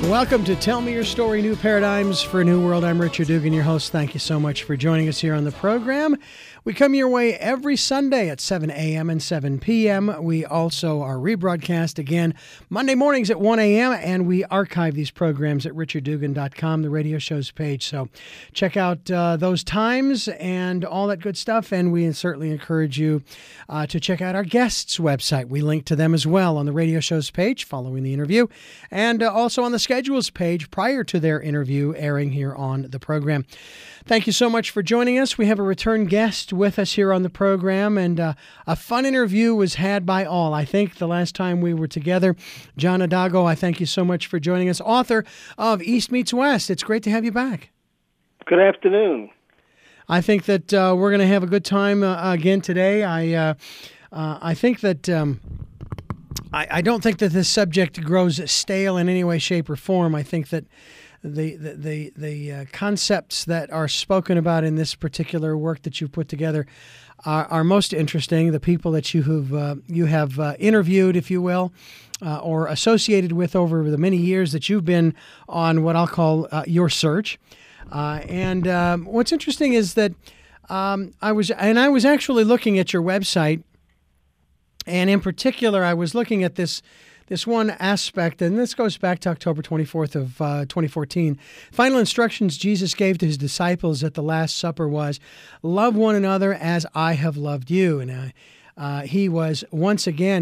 Welcome to Tell Me Your Story, New Paradigms for a New World. I'm Richard Dugan, your host. Thank you so much for joining us here on the program. We come your way every Sunday at 7 a.m. and 7 p.m. We also are rebroadcast again Monday mornings at 1 a.m., and we archive these programs at richarddugan.com, the radio shows page. So check out those times and all that good stuff, and we certainly encourage you to check out our guests' website. We link to them as well on the radio shows page following the interview, and also on the schedules page prior to their interview airing here on the program. Thank you so much for joining us. We have a return guest with us here on the program, and a fun interview was had by all. I think the last time we were together, John Adago, I thank you so much for joining us, author of East Meets West. It's great to have you back. Good afternoon. I think that we're going to have a good time again today. I think that I don't think that this subject grows stale in any way, shape, or form. I think that the concepts that are spoken about in this particular work that you've put together are most interesting. The people that you have interviewed, if you will, or associated with over the many years that you've been on what I'll call your search. And what's interesting is that I was actually looking at your website, and in particular, I was looking at this one aspect, and this goes back to October 24th of 2014. Final instructions Jesus gave to his disciples at the Last Supper was, love one another as I have loved you. And he was once again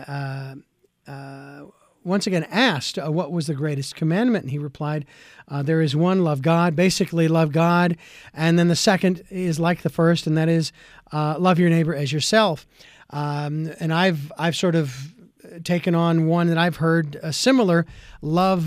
asked what was the greatest commandment, and he replied, there is one, love God, basically love God, and then the second is like the first, and that is love your neighbor as yourself. And I've sort of taken on one that I've heard similar, love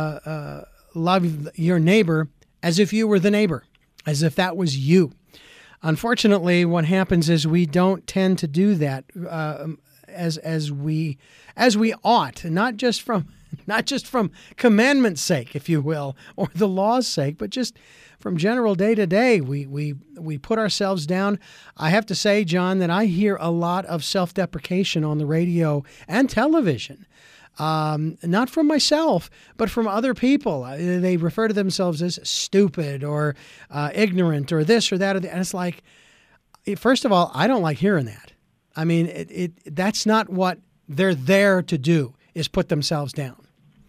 your neighbor as if you were the neighbor, as if that was you. Unfortunately, what happens is we don't tend to do that as we ought, not just from commandment's sake, if you will, or the law's sake, but just from general day to day. We put ourselves down. I have to say, John, that I hear a lot of self-deprecation on the radio and television. Not from myself, but from other people. They refer to themselves as stupid or ignorant or this or that. And it's like, first of all, I don't like hearing that. I mean, that's not what they're there to do, is put themselves down.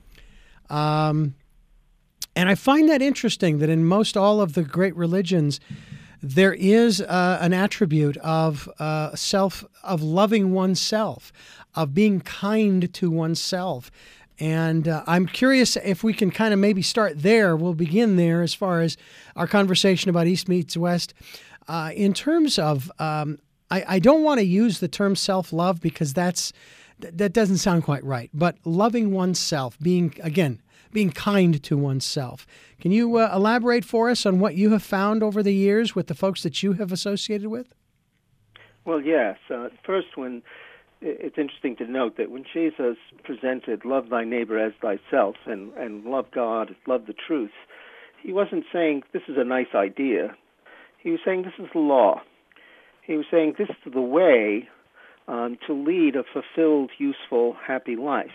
And I find that interesting that in most all of the great religions, there is an attribute of loving oneself, of being kind to oneself. And I'm curious if we can kind of maybe start there. We'll begin there as far as our conversation about East Meets West. In terms of, I don't want to use the term self-love because that doesn't sound quite right. But loving oneself, being kind to oneself. Can you elaborate for us on what you have found over the years with the folks that you have associated with? Well, yes. First, it's interesting to note that when Jesus presented love thy neighbor as thyself and love God, love the truth, he wasn't saying this is a nice idea. He was saying this is the law. He was saying this is the way to lead a fulfilled, useful, happy life.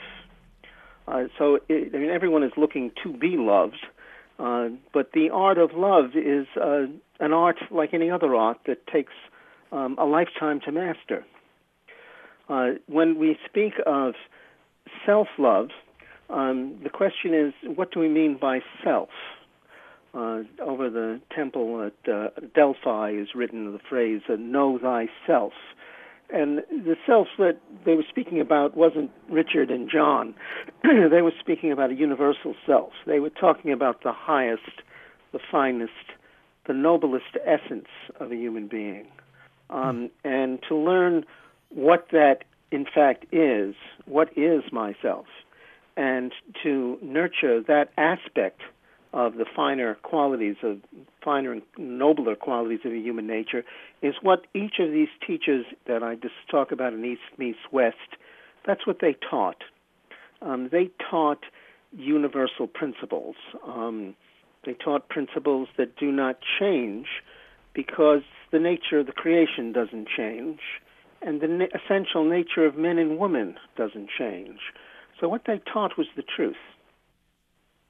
Everyone is looking to be loved, but the art of love is an art like any other art that takes a lifetime to master. When we speak of self-love, the question is, what do we mean by self? Over the temple at Delphi is written the phrase, know thyself. And the self that they were speaking about wasn't Richard and John. They were speaking about a universal self. They were talking about the highest, the finest, the noblest essence of a human being. And to learn what that in fact is, what is myself, and to nurture that aspect of the finer and nobler qualities of human nature is what each of these teachers that I just talk about in East Meets West, that's what they taught. They taught universal principles. They taught principles that do not change because the nature of the creation doesn't change, and the essential nature of men and women doesn't change. So what they taught was the truth.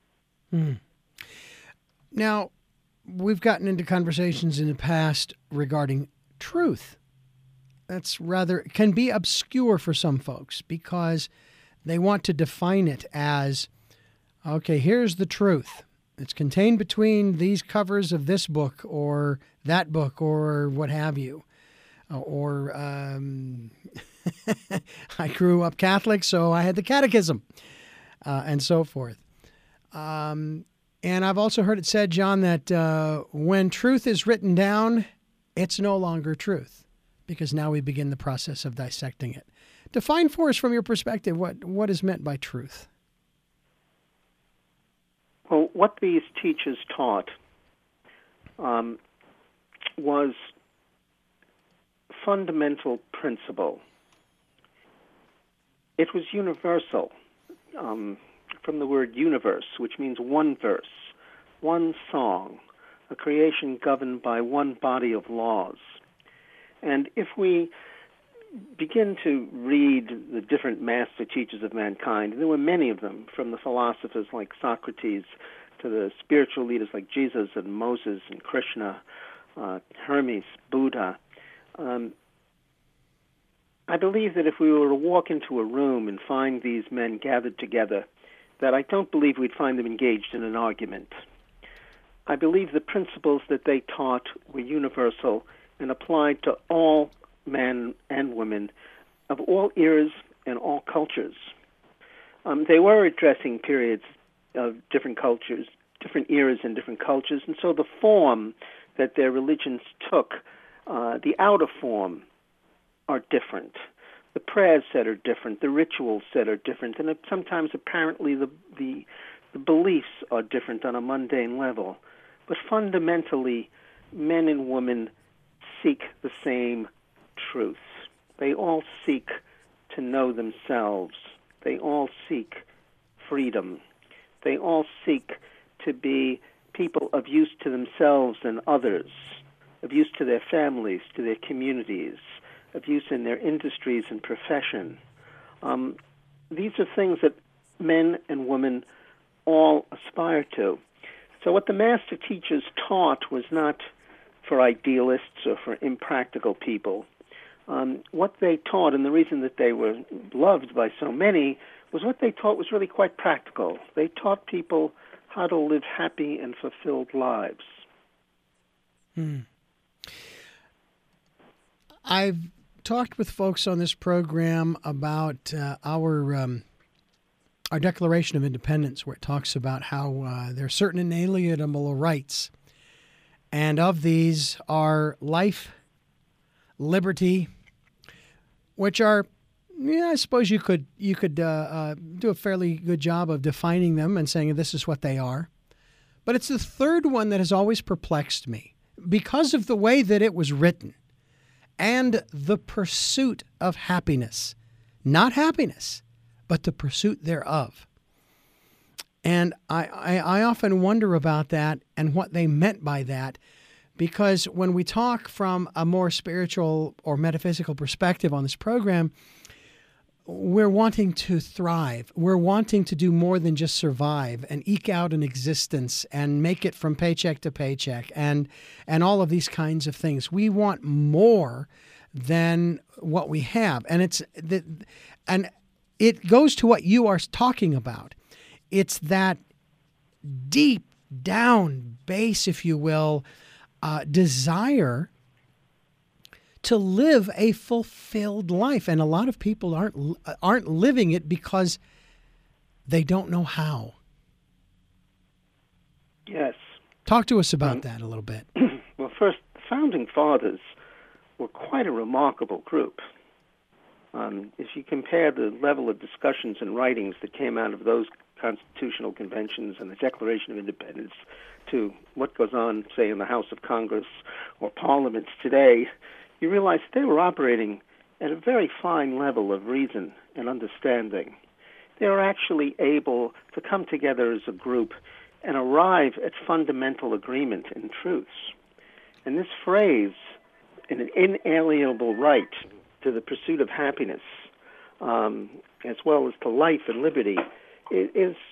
Now, we've gotten into conversations in the past regarding truth. That's rather can be obscure for some folks because they want to define it as, okay, here's the truth. It's contained between these covers of this book or that book or what have you. Or I grew up Catholic, so I had the catechism and so forth. And I've also heard it said, John, that when truth is written down, it's no longer truth because now we begin the process of dissecting it. Define for us from your perspective what is meant by truth. Well, what these teachers taught was fundamental principle. It was universal, from the word universe, which means one verse, one song, a creation governed by one body of laws. And if we begin to read the different master teachers of mankind, and there were many of them, from the philosophers like Socrates to the spiritual leaders like Jesus and Moses and Krishna, Hermes, Buddha, I believe that if we were to walk into a room and find these men gathered together, that I don't believe we'd find them engaged in an argument. I believe the principles that they taught were universal and applied to all men and women of all eras and all cultures. They were addressing periods of different cultures, different eras and different cultures, and so the form that their religions took, the outer form, are different. The prayers said are different. The rituals said are different. And sometimes apparently the beliefs are different on a mundane level. But fundamentally, men and women seek the same truth. They all seek to know themselves. They all seek freedom. They all seek to be people of use to themselves and others, of use to their families, to their communities, of use in their industries and profession. These are things that men and women all aspire to. So what the master teachers taught was not for idealists or for impractical people. What they taught, and the reason that they were loved by so many, was what they taught was really quite practical. They taught people how to live happy and fulfilled lives. I've talked with folks on this program about our Declaration of Independence, where it talks about how there are certain inalienable rights, and of these are life, liberty, which are, I suppose you could do a fairly good job of defining them and saying this is what they are. But it's the third one that has always perplexed me because of the way that it was written. And the pursuit of happiness. Not happiness, but the pursuit thereof. And I often wonder about that and what they meant by that, because when we talk from a more spiritual or metaphysical perspective on this program, we're wanting to thrive. We're wanting to do more than just survive and eke out an existence and make it from paycheck to paycheck and all of these kinds of things. We want more than what we have. And it goes to what you are talking about. It's that deep down base, if you will, desire to live a fulfilled life. And a lot of people aren't living it because they don't know how. Yes. Talk to us about that a little bit. Well, first, the Founding Fathers were quite a remarkable group. If you compare the level of discussions and writings that came out of those constitutional conventions and the Declaration of Independence to what goes on, say, in the House of Congress or parliaments today, you realize they were operating at a very fine level of reason and understanding. They were actually able to come together as a group and arrive at fundamental agreement in truths. And this phrase, an inalienable right to the pursuit of happiness, as well as to life and liberty, is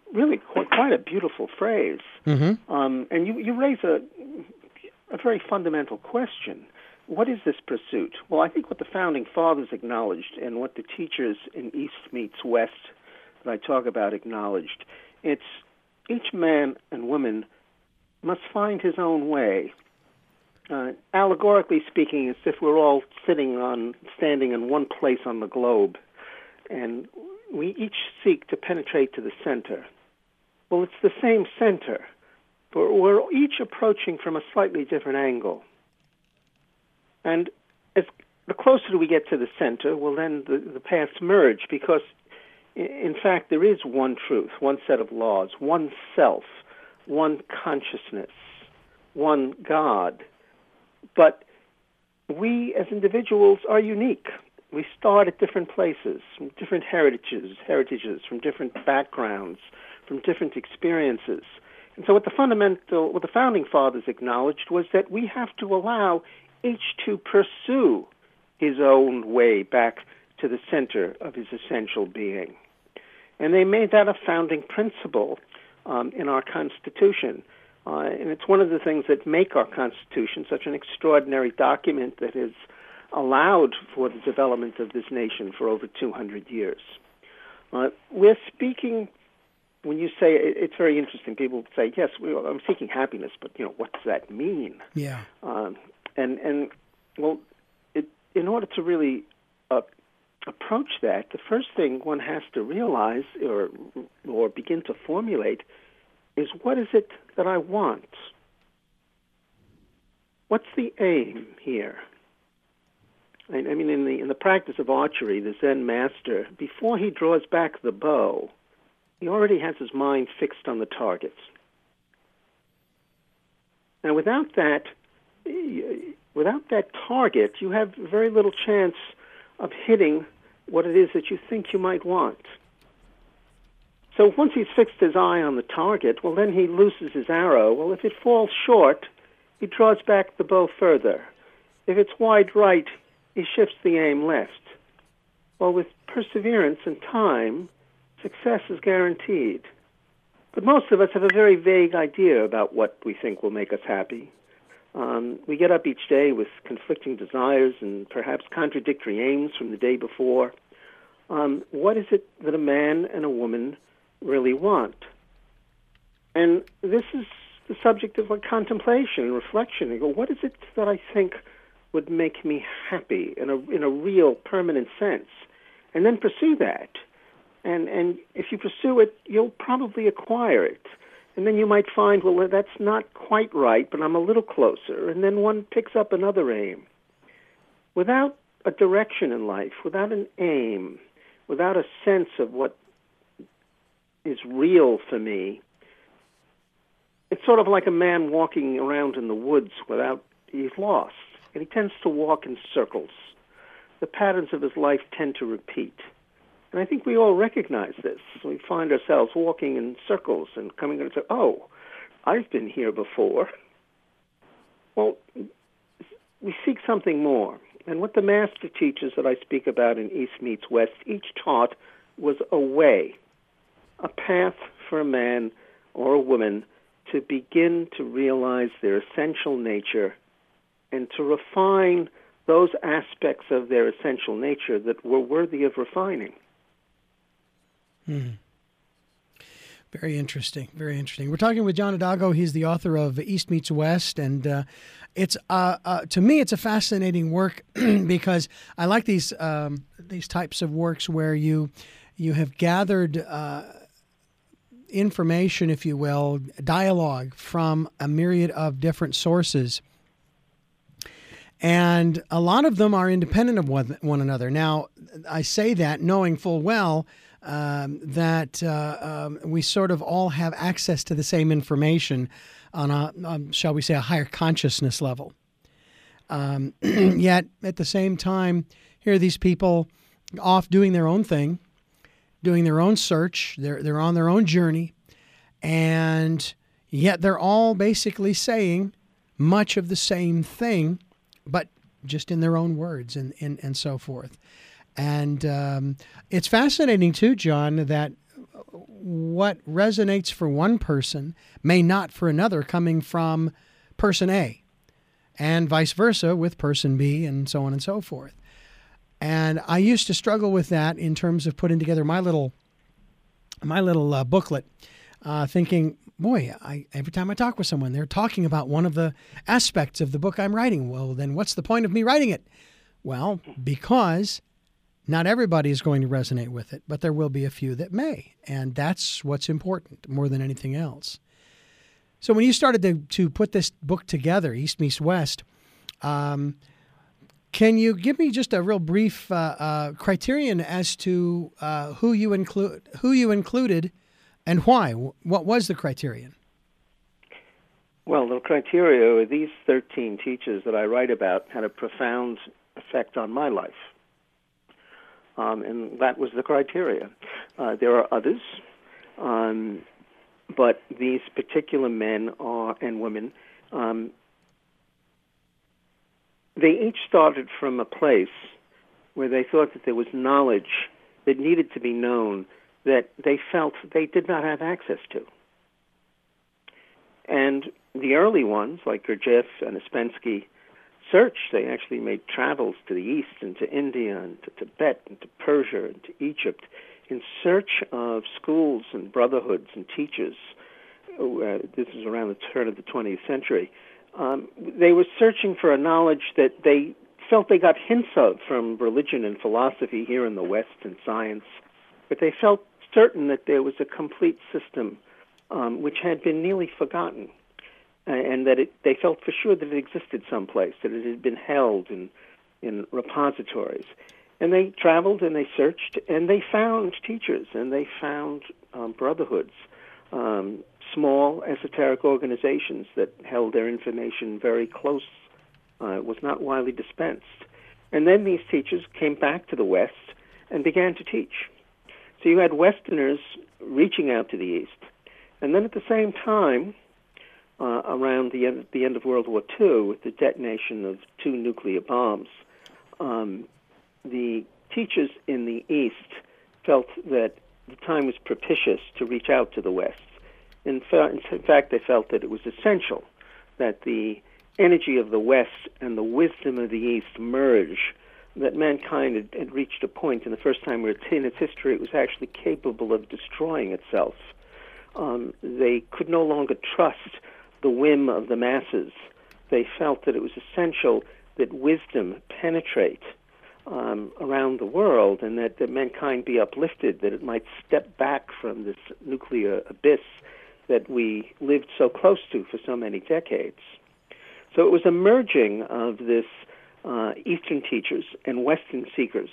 really quite a beautiful phrase. And you raise a very fundamental question. What is this pursuit? Well, I think what the Founding Fathers acknowledged and what the teachers in East Meets West that I talk about acknowledged, it's each man and woman must find his own way. Allegorically speaking, it's if we're all standing in one place on the globe, and we each seek to penetrate to the center. Well, it's the same center, but we're each approaching from a slightly different angle. And as the closer we get to the center, well, then the paths merge, because, in fact, there is one truth, one set of laws, one self, one consciousness, one God. But we as individuals are unique. We start at different places, from different heritages, from different backgrounds, from different experiences. And so what the Founding Fathers acknowledged was that we have to allow each to pursue his own way back to the center of his essential being. And they made that a founding principle in our Constitution. And it's one of the things that make our Constitution such an extraordinary document that has allowed for the development of this nation for over 200 years. We're speaking, when you say, it's very interesting, people say, yes, I'm seeking happiness, but, what does that mean? Yeah. Well, in order to really approach that, the first thing one has to realize or begin to formulate is, what is it that I want? What's the aim here? I mean, in the practice of archery, the Zen master, before he draws back the bow, he already has his mind fixed on the target. Now, without that target, you have very little chance of hitting what it is that you think you might want. So once he's fixed his eye on the target, well, then he looses his arrow. Well, if it falls short, he draws back the bow further. If it's wide right, he shifts the aim left. Well, with perseverance and time, success is guaranteed. But most of us have a very vague idea about what we think will make us happy. We get up each day with conflicting desires and perhaps contradictory aims from the day before. What is it that a man and a woman really want? And this is the subject of contemplation and reflection. You go, what is it that I think would make me happy in a real, permanent sense? And then pursue that. And if you pursue it, you'll probably acquire it. And then you might find, well, that's not quite right, but I'm a little closer. And then one picks up another aim. Without a direction in life, without an aim, without a sense of what is real for me, it's sort of like a man walking around in the woods he's lost. And he tends to walk in circles. The patterns of his life tend to repeat. And I think we all recognize this. We find ourselves walking in circles and coming and say, oh, I've been here before. Well, we seek something more. And what the master teachers that I speak about in East Meets West each taught was a way, a path for a man or a woman to begin to realize their essential nature and to refine those aspects of their essential nature that were worthy of refining. Very interesting. Very interesting. We're talking with John Hidalgo. He's the author of East Meets West, and it's to me it's a fascinating work because I like these types of works where you have gathered information, if you will, dialogue from a myriad of different sources. And a lot of them are independent of one another. Now, I say that knowing full well that we sort of all have access to the same information on a, shall we say, a higher consciousness level. Yet, at the same time, here are these people off doing their own thing, doing their own search. They're on their own journey, and yet they're all basically saying much of the same thing, but just in their own words and so forth. And it's fascinating, too, John, that what resonates for one person may not for another, coming from person A, and vice versa with person B, and so on and so forth. And I used to struggle with that in terms of putting together my little booklet, thinking, boy, every time I talk with someone, they're talking about one of the aspects of the book I'm writing. Well, then what's the point of me writing it? Well, because not everybody is going to resonate with it, but there will be a few that may. And that's what's important more than anything else. So when you started to put this book together, East Meets West, can you give me just a real brief criterion as to who you included and why? What was the criterion? Well, the criteria are these 13 teachers that I write about had a profound effect on my life. And that was the criteria. There are others, but these particular men and women, they each started from a place where they thought that there was knowledge that needed to be known that they felt they did not have access to. And the early ones, like Gurdjieff and Ouspensky, searched. They actually made travels to the East and to India and to Tibet and to Persia and to Egypt in search of schools and brotherhoods and teachers. This is around the turn of the 20th century. They were searching for a knowledge that they felt they got hints of from religion and philosophy here in the West and science, but they felt certain that there was a complete system which had been nearly forgotten. And that they felt for sure that it existed someplace, that it had been held in repositories. And they traveled and they searched and they found teachers and they found brotherhoods, small esoteric organizations that held their information very close, was not widely dispensed. And then these teachers came back to the West and began to teach. So you had Westerners reaching out to the East. And then at the same time, around the end of World War II, with the detonation of 2 nuclear bombs, the teachers in the East felt that the time was propitious to reach out to the West. In fact, they felt that it was essential that the energy of the West and the wisdom of the East merge, that mankind had reached a point in the first time where in its history it was actually capable of destroying itself. They could no longer trust the whim of the masses. They felt that it was essential that wisdom penetrate around the world and that mankind be uplifted, that it might step back from this nuclear abyss that we lived so close to for so many decades. So it was a merging of this Eastern teachers and Western seekers.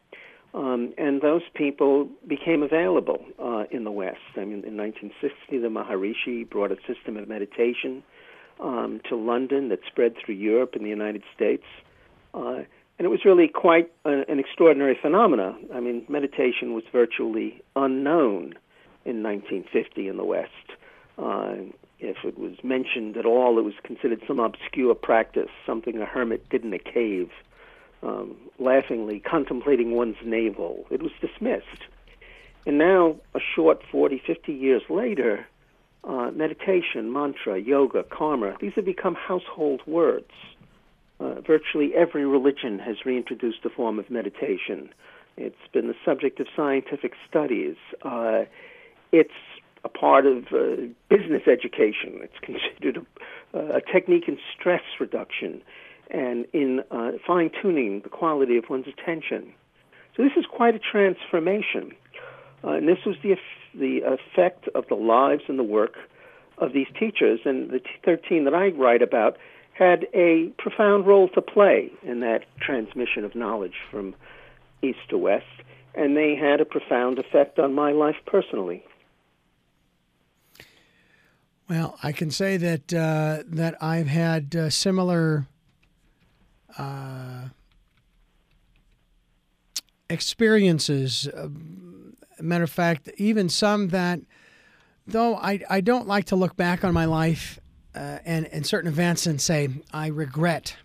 And those people became available in the West. I mean, in 1960, the Maharishi brought a system of meditation to London that spread through Europe and the United States. And it was really quite an extraordinary phenomenon. I mean, meditation was virtually unknown in 1950 in the West. If it was mentioned at all, it was considered some obscure practice, something a hermit did in a cave, laughingly contemplating one's navel. It was dismissed. And now, a short 40, 50 years later, meditation, mantra, yoga, karma, these have become household words. Virtually every religion has reintroduced a form of meditation. It's been the subject of scientific studies. It's a part of business education. It's considered a technique in stress reduction and in fine-tuning the quality of one's attention. So this is quite a transformation. And this was the effect of the lives and the work of these teachers. And the 13 that I write about had a profound role to play in that transmission of knowledge from east to west. And they had a profound effect on my life personally. Well, I can say that I've had similar experiences. Matter of fact, even some that, though I don't like to look back on my life and certain events and say, I regret.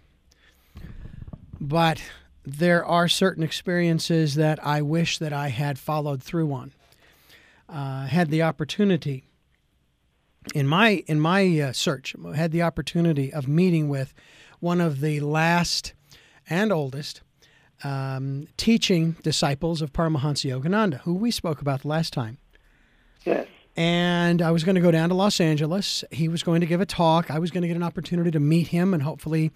But there are certain experiences that I wish that I had followed through on. had the opportunity in my search, had the opportunity of meeting with one of the last and oldest teaching disciples of Paramahansa Yogananda, who we spoke about last time. Yes. And I was going to go down to Los Angeles. He was going to give a talk. I was going to get an opportunity to meet him and hopefully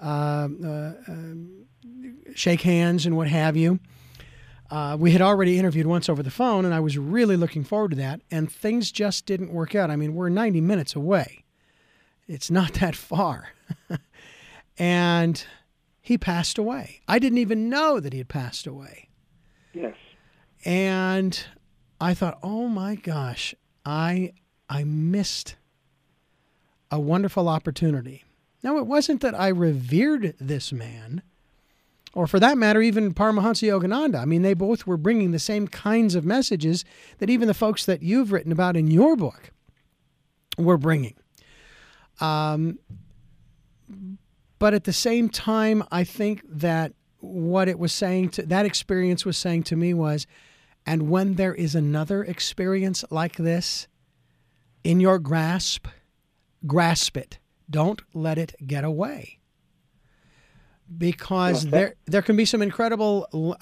shake hands and what have you. We had already interviewed once over the phone, and I was really looking forward to that. And things just didn't work out. I mean, we're 90 minutes away. It's not that far. And he passed away. I didn't even know that he had passed away. Yes. And I thought, oh my gosh, I missed a wonderful opportunity. Now, it wasn't that I revered this man, or for that matter, even Paramahansa Yogananda. I mean, they both were bringing the same kinds of messages that even the folks that you've written about in your book were bringing. But at the same time, I think that what it was saying to that experience was saying to me was, and when there is another experience like this in your grasp, grasp it. Don't let it get away. Because there can be some incredible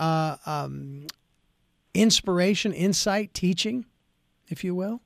inspiration, insight, teaching, if you will.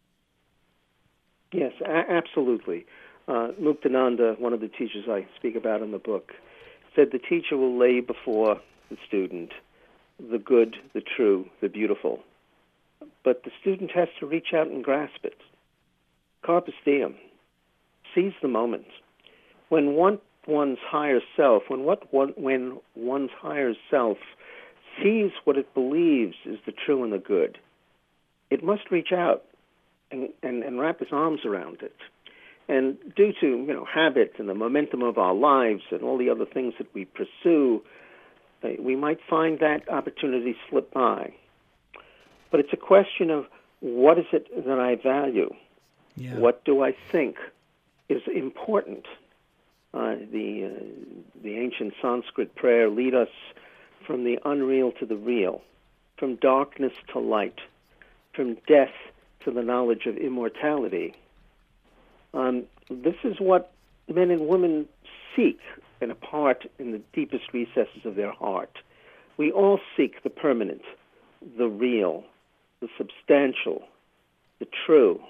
Yes, absolutely. Muktananda, one of the teachers I speak about in the book, said the teacher will lay before the student the good, the true, the beautiful. But the student has to reach out and grasp it. Carpe diem. Seize the moment. When one's higher self, when one's higher self sees what it believes is the true and the good, it must reach out and wrap its arms around it. And due to habit and the momentum of our lives and all the other things that we pursue, we might find that opportunity slip by. But it's a question of what is it that I value? Yeah. What do I think is important? The ancient Sanskrit prayer, lead us from the unreal to the real, from darkness to light, from death to the knowledge of immortality. This is what men and women seek and impart in the deepest recesses of their heart. We all seek the permanent, the real, the substantial, the true.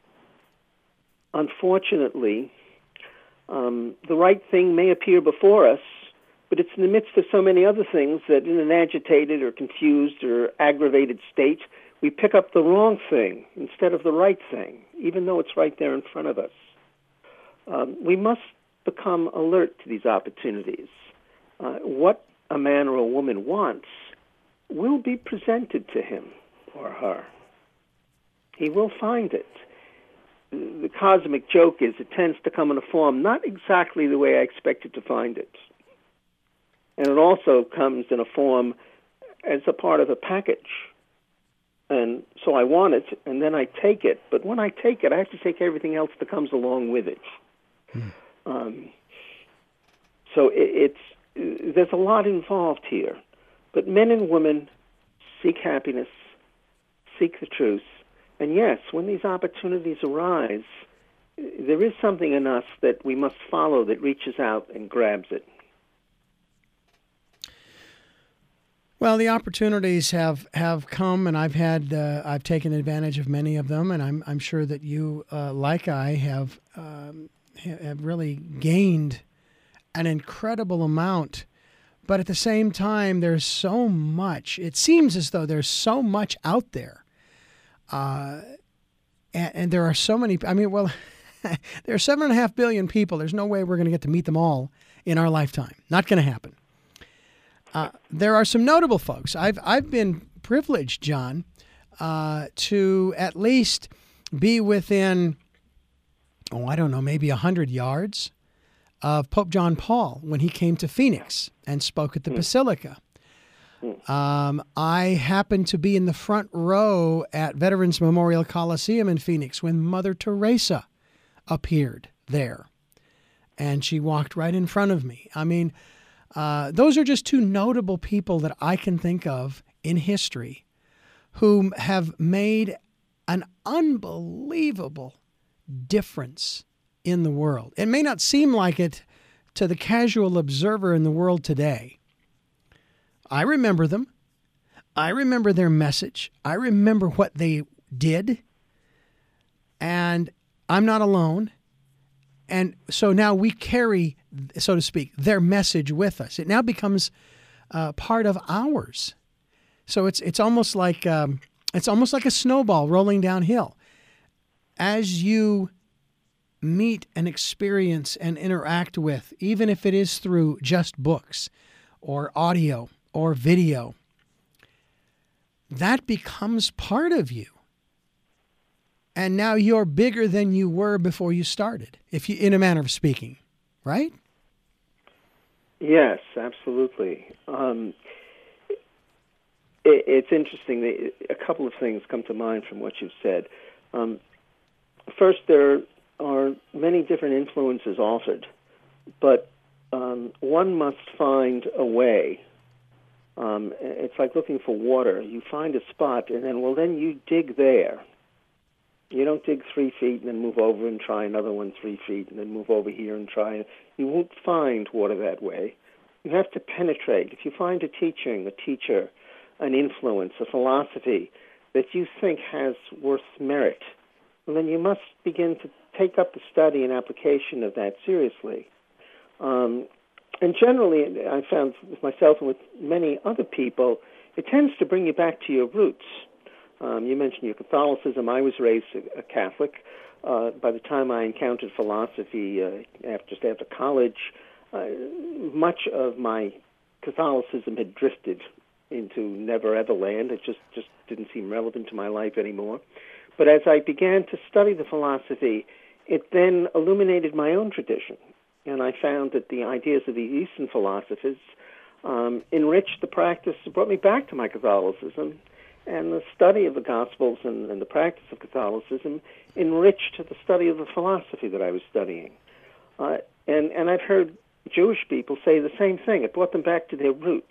Unfortunately, the right thing may appear before us, but it's in the midst of so many other things that in an agitated or confused or aggravated state, we pick up the wrong thing instead of the right thing, even though it's right there in front of us. We must become alert to these opportunities. What a man or a woman wants will be presented to him or her. He will find it. The cosmic joke is it tends to come in a form not exactly the way I expected to find it. And it also comes in a form as a part of a package. And so I want it, and then I take it. But when I take it, I have to take everything else that comes along with it. So there's a lot involved here. But men and women seek happiness, seek the truth. And yes, when these opportunities arise, there is something in us that we must follow that reaches out and grabs it. Well, the opportunities have come, and I've taken advantage of many of them, and I'm sure that you, like I, have really gained an incredible amount. But at the same time, there's so much. It seems as though there's so much out there. And there are so many, there are 7.5 billion people. There's no way we're going to get to meet them all in our lifetime. Not going to happen. There are some notable folks. I've been privileged, John, to at least be within, maybe 100 yards of Pope John Paul when he came to Phoenix and spoke at the Basilica. I happened to be in the front row at Veterans Memorial Coliseum in Phoenix when Mother Teresa appeared there, and she walked right in front of me. Those are just two notable people that I can think of in history who have made an unbelievable difference in the world. It may not seem like it to the casual observer in the world today. I remember them. I remember their message. I remember what they did. And I'm not alone. And so now we carry, so to speak, their message with us. It now becomes part of ours. So it's almost like a snowball rolling downhill. As you meet and experience and interact with, even if it is through just books or audio or video, that becomes part of you. And now you're bigger than you were before you started, if you, in a manner of speaking, right? Yes, absolutely. It's interesting. A couple of things come to mind from what you've said. First, there are many different influences offered, but one must find a way. It's like looking for water. You find a spot, and then you dig there. You don't dig 3 feet and then move over and try another one 3 feet and then move over here and try. You won't find water that way. You have to penetrate. If you find a teacher, an influence, a philosophy that you think has worth merit, well, then you must begin to take up the study and application of that seriously. And generally, I found with myself and with many other people, it tends to bring you back to your roots. You mentioned your Catholicism. I was raised a Catholic. By the time I encountered philosophy just after college, much of my Catholicism had drifted into never-ever land. It just didn't seem relevant to my life anymore. But as I began to study the philosophy, it then illuminated my own tradition. And I found that the ideas of the Eastern philosophers enriched the practice, brought me back to my Catholicism. And the study of the Gospels and the practice of Catholicism enriched the study of the philosophy that I was studying. And I've heard Jewish people say the same thing. It brought them back to their roots.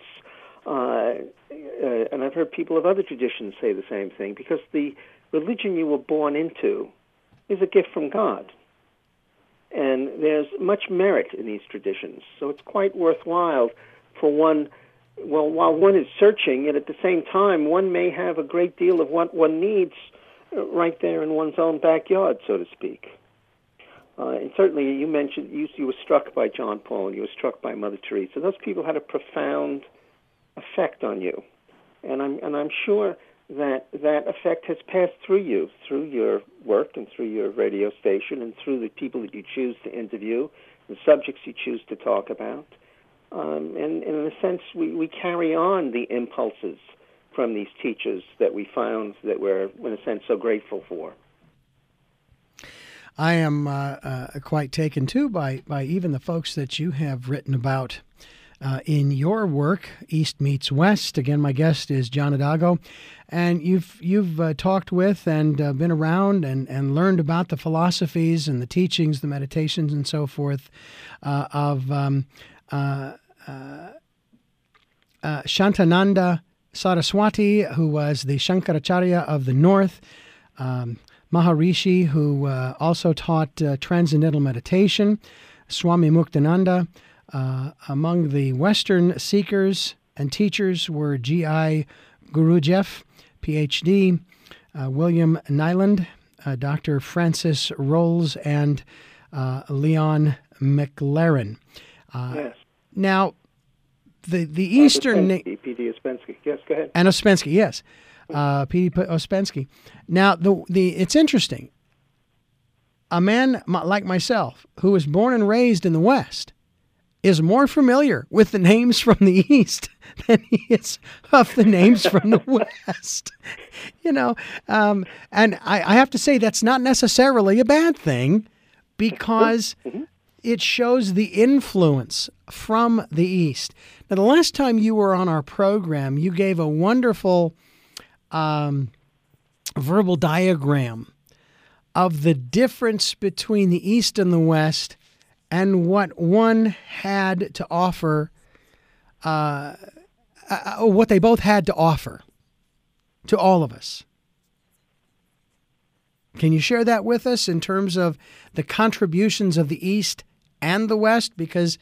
And I've heard people of other traditions say the same thing, because the religion you were born into is a gift from God. And there's much merit in these traditions. So it's quite worthwhile for one. Well, while one is searching, and at the same time, one may have a great deal of what one needs right there in one's own backyard, so to speak. And certainly, you mentioned you were struck by John Paul, and you were struck by Mother Teresa. Those people had a profound effect on you, and I'm sure that effect has passed through you, through your work, and through your radio station, and through the people that you choose to interview, the subjects you choose to talk about. And in a sense, we carry on the impulses from these teachers that we found that we're, in a sense, so grateful for. I am quite taken, too, by even the folks that you have written about in your work, East Meets West. Again, my guest is John Hidalgo, and you've talked with and been around and learned about the philosophies and the teachings, the meditations, and so forth of Shantananda Saraswati, who was the Shankaracharya of the North, Maharishi, who also taught transcendental meditation, Swami Muktananda. Among the Western seekers and teachers were G.I. Gurujev, Ph.D., William Nyland, Dr. Francis Rolls, and Leon McLaren. Yes. Now, the Eastern... P.D. Ouspensky. Yes, go ahead. And Ouspensky, yes. P.D. Ouspensky. Now, it's interesting. A man like myself, who was born and raised in the West, is more familiar with the names from the East than he is of the names from the West. And I have to say that's not necessarily a bad thing, because it shows the influence from the East. Now, the last time you were on our program, you gave a wonderful verbal diagram of the difference between the East and the West and what one had to offer, what they both had to offer to all of us. Can you share that with us in terms of the contributions of the East and the West? Because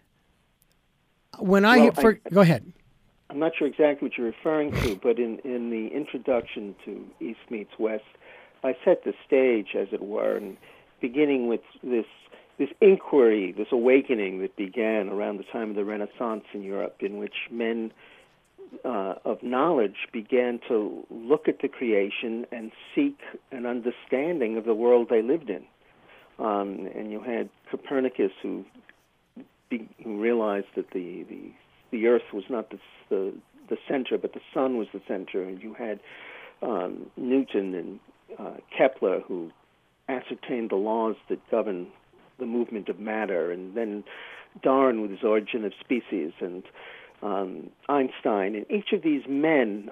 when go ahead. I'm not sure exactly what you're referring to, but in the introduction to East Meets West, I set the stage, as it were, and beginning with this inquiry, this awakening that began around the time of the Renaissance in Europe, in which men of knowledge began to look at the creation and seek an understanding of the world they lived in. And you had Copernicus, who realized that the Earth was not the center, but the sun was the center. And you had Newton and Kepler, who ascertained the laws that govern the movement of matter, and then Darwin with his Origin of Species, and Einstein. And each of these men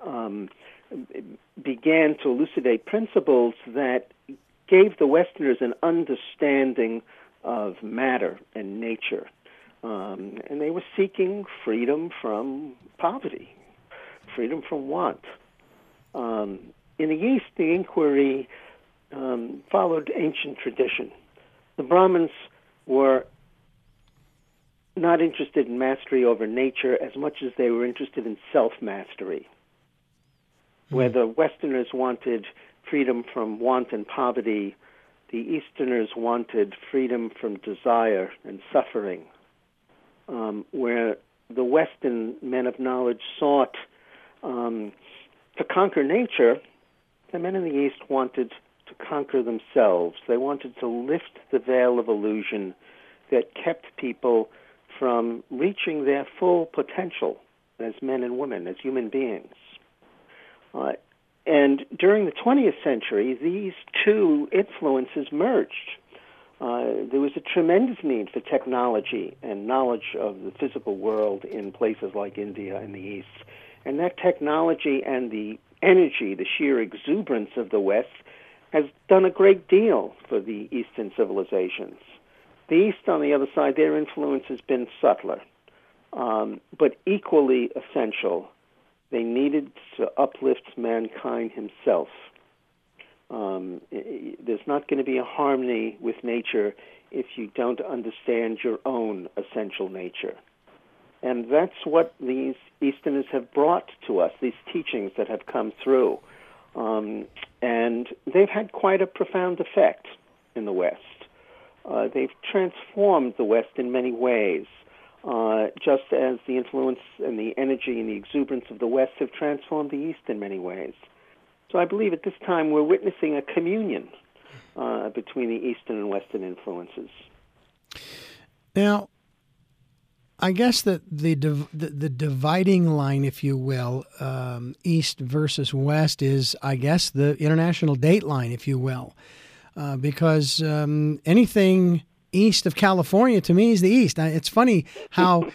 began to elucidate principles that gave the Westerners an understanding of matter and nature. And they were seeking freedom from poverty, freedom from want. In the East, the inquiry followed ancient tradition. The Brahmins were not interested in mastery over nature as much as they were interested in self-mastery. Where the Westerners wanted freedom from want and poverty, the Easterners wanted freedom from desire and suffering. Where the Western men of knowledge sought to conquer nature, the men in the East wanted to conquer themselves. They wanted to lift the veil of illusion that kept people from reaching their full potential as men and women, as human beings. And during the 20th century, these two influences merged. There was a tremendous need for technology and knowledge of the physical world in places like India and the East. And that technology and the energy, the sheer exuberance of the West, has done a great deal for the Eastern civilizations. The East, on the other side, their influence has been subtler, but equally essential. They needed to uplift mankind himself. There's not going to be a harmony with nature if you don't understand your own essential nature. And that's what these Easterners have brought to us, these teachings that have come through. And they've had quite a profound effect in the West. They've transformed the West in many ways, just as the influence and the energy and the exuberance of the West have transformed the East in many ways. So I believe at this time we're witnessing a communion between the Eastern and Western influences. Now, I guess that the dividing line, if you will, East versus West is, I guess, the international date line, if you will, because anything east of California to me is the East. It's funny how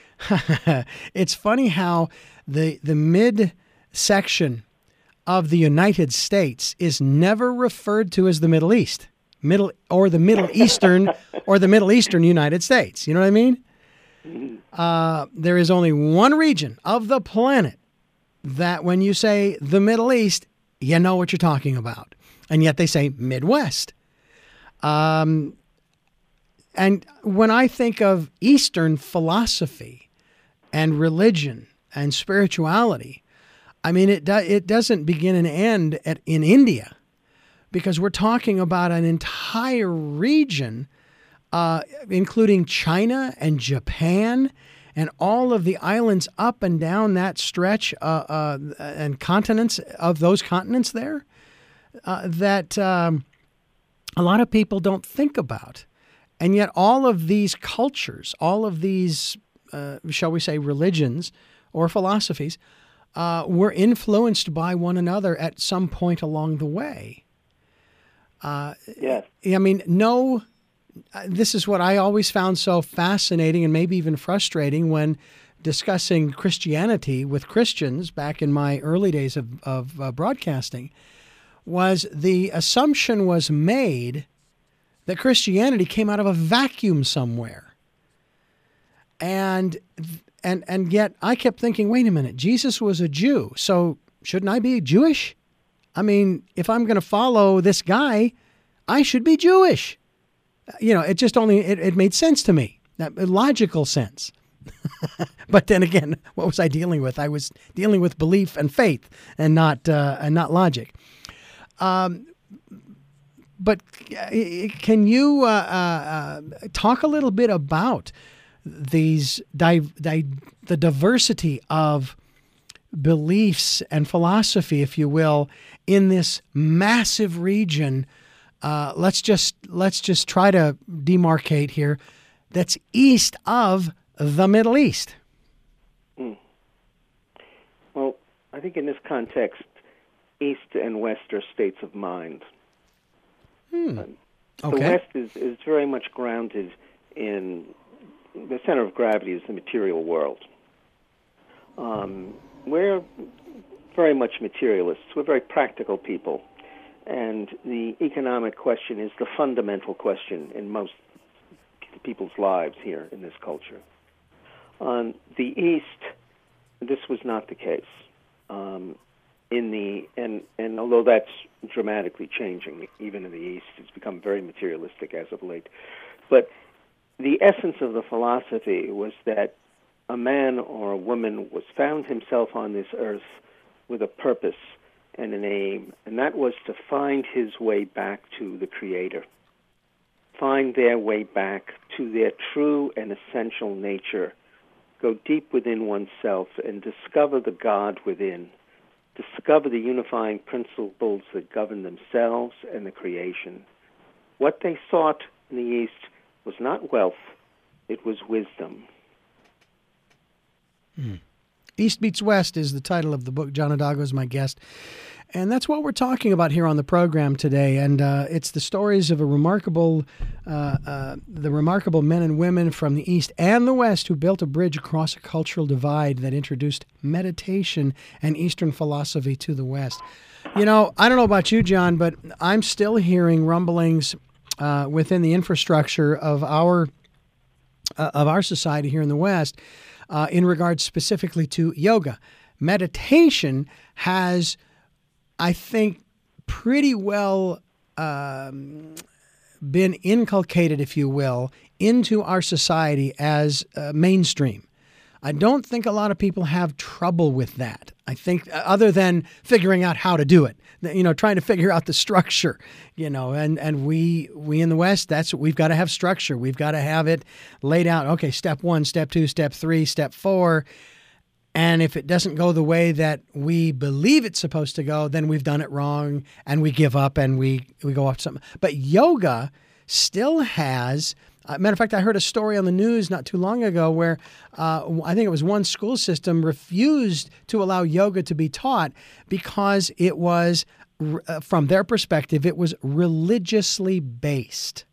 the midsection of the United States is never referred to as the Middle East, the Middle Eastern United States. You know what I mean? There is only one region of the planet that when you say the Middle East, you know what you're talking about. And yet they say Midwest. And when I think of Eastern philosophy and religion and spirituality, I mean, it doesn't begin and end in India, because we're talking about an entire region, including China and Japan and all of the islands up and down that stretch and continents of those continents there that a lot of people don't think about. And yet all of these cultures, all of these, shall we say, religions or philosophies, were influenced by one another at some point along the way. Yes. I mean, this is what I always found so fascinating and maybe even frustrating when discussing Christianity with Christians back in my early days of broadcasting, was the assumption was made that Christianity came out of a vacuum somewhere. And yet I kept thinking, wait a minute, Jesus was a Jew, so shouldn't I be Jewish? I mean, if I'm going to follow this guy, I should be Jewish. It just it made sense to me, that logical sense. But then again, what was I dealing with? I was dealing with belief and faith, and not logic. But can you talk a little bit about the diversity of beliefs and philosophy, if you will, in this massive region? Let's just try to demarcate here. That's east of the Middle East. Well, I think in this context, East and West are states of mind. Okay. The West is very much grounded in the center of gravity is the material world. We're very much materialists. We're very practical people. And the economic question is the fundamental question in most people's lives here in this culture. On the East, this was not the case. And although that's dramatically changing, even in the East, it's become very materialistic as of late. But the essence of the philosophy was that a man or a woman found himself on this earth with a purpose and an aim, and that was to find his way back to the Creator, find their way back to their true and essential nature, go deep within oneself and discover the God within, discover the unifying principles that govern themselves and the creation. What they sought in the East was not wealth, it was wisdom. East Meets West is the title of the book. John Hidalgo is my guest. And that's what we're talking about here on the program today. And it's the stories of the remarkable men and women from the East and the West who built a bridge across a cultural divide that introduced meditation and Eastern philosophy to the West. I don't know about you, John, but I'm still hearing rumblings within the infrastructure of our society here in the West in regards specifically to yoga. Meditation has, I think, pretty well been inculcated, if you will, into our society as mainstream. I don't think a lot of people have trouble with that. I think other than figuring out how to do it, trying to figure out the structure, and we in the West, that's what we've got to have structure. We've got to have it laid out. Okay, step 1, step 2, step 3, step 4. And if it doesn't go the way that we believe it's supposed to go, then we've done it wrong and we give up and we go off to something. But yoga still has, matter of fact, I heard a story on the news not too long ago where I think it was one school system refused to allow yoga to be taught because it was, from their perspective, it was religiously based.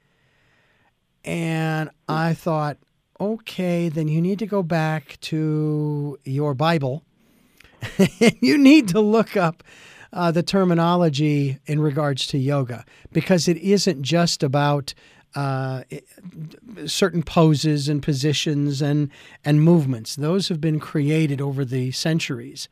And I thought, okay, then you need to go back to your Bible. You need to look up the terminology in regards to yoga, because it isn't just about certain poses and positions and movements. Those have been created over the centuries.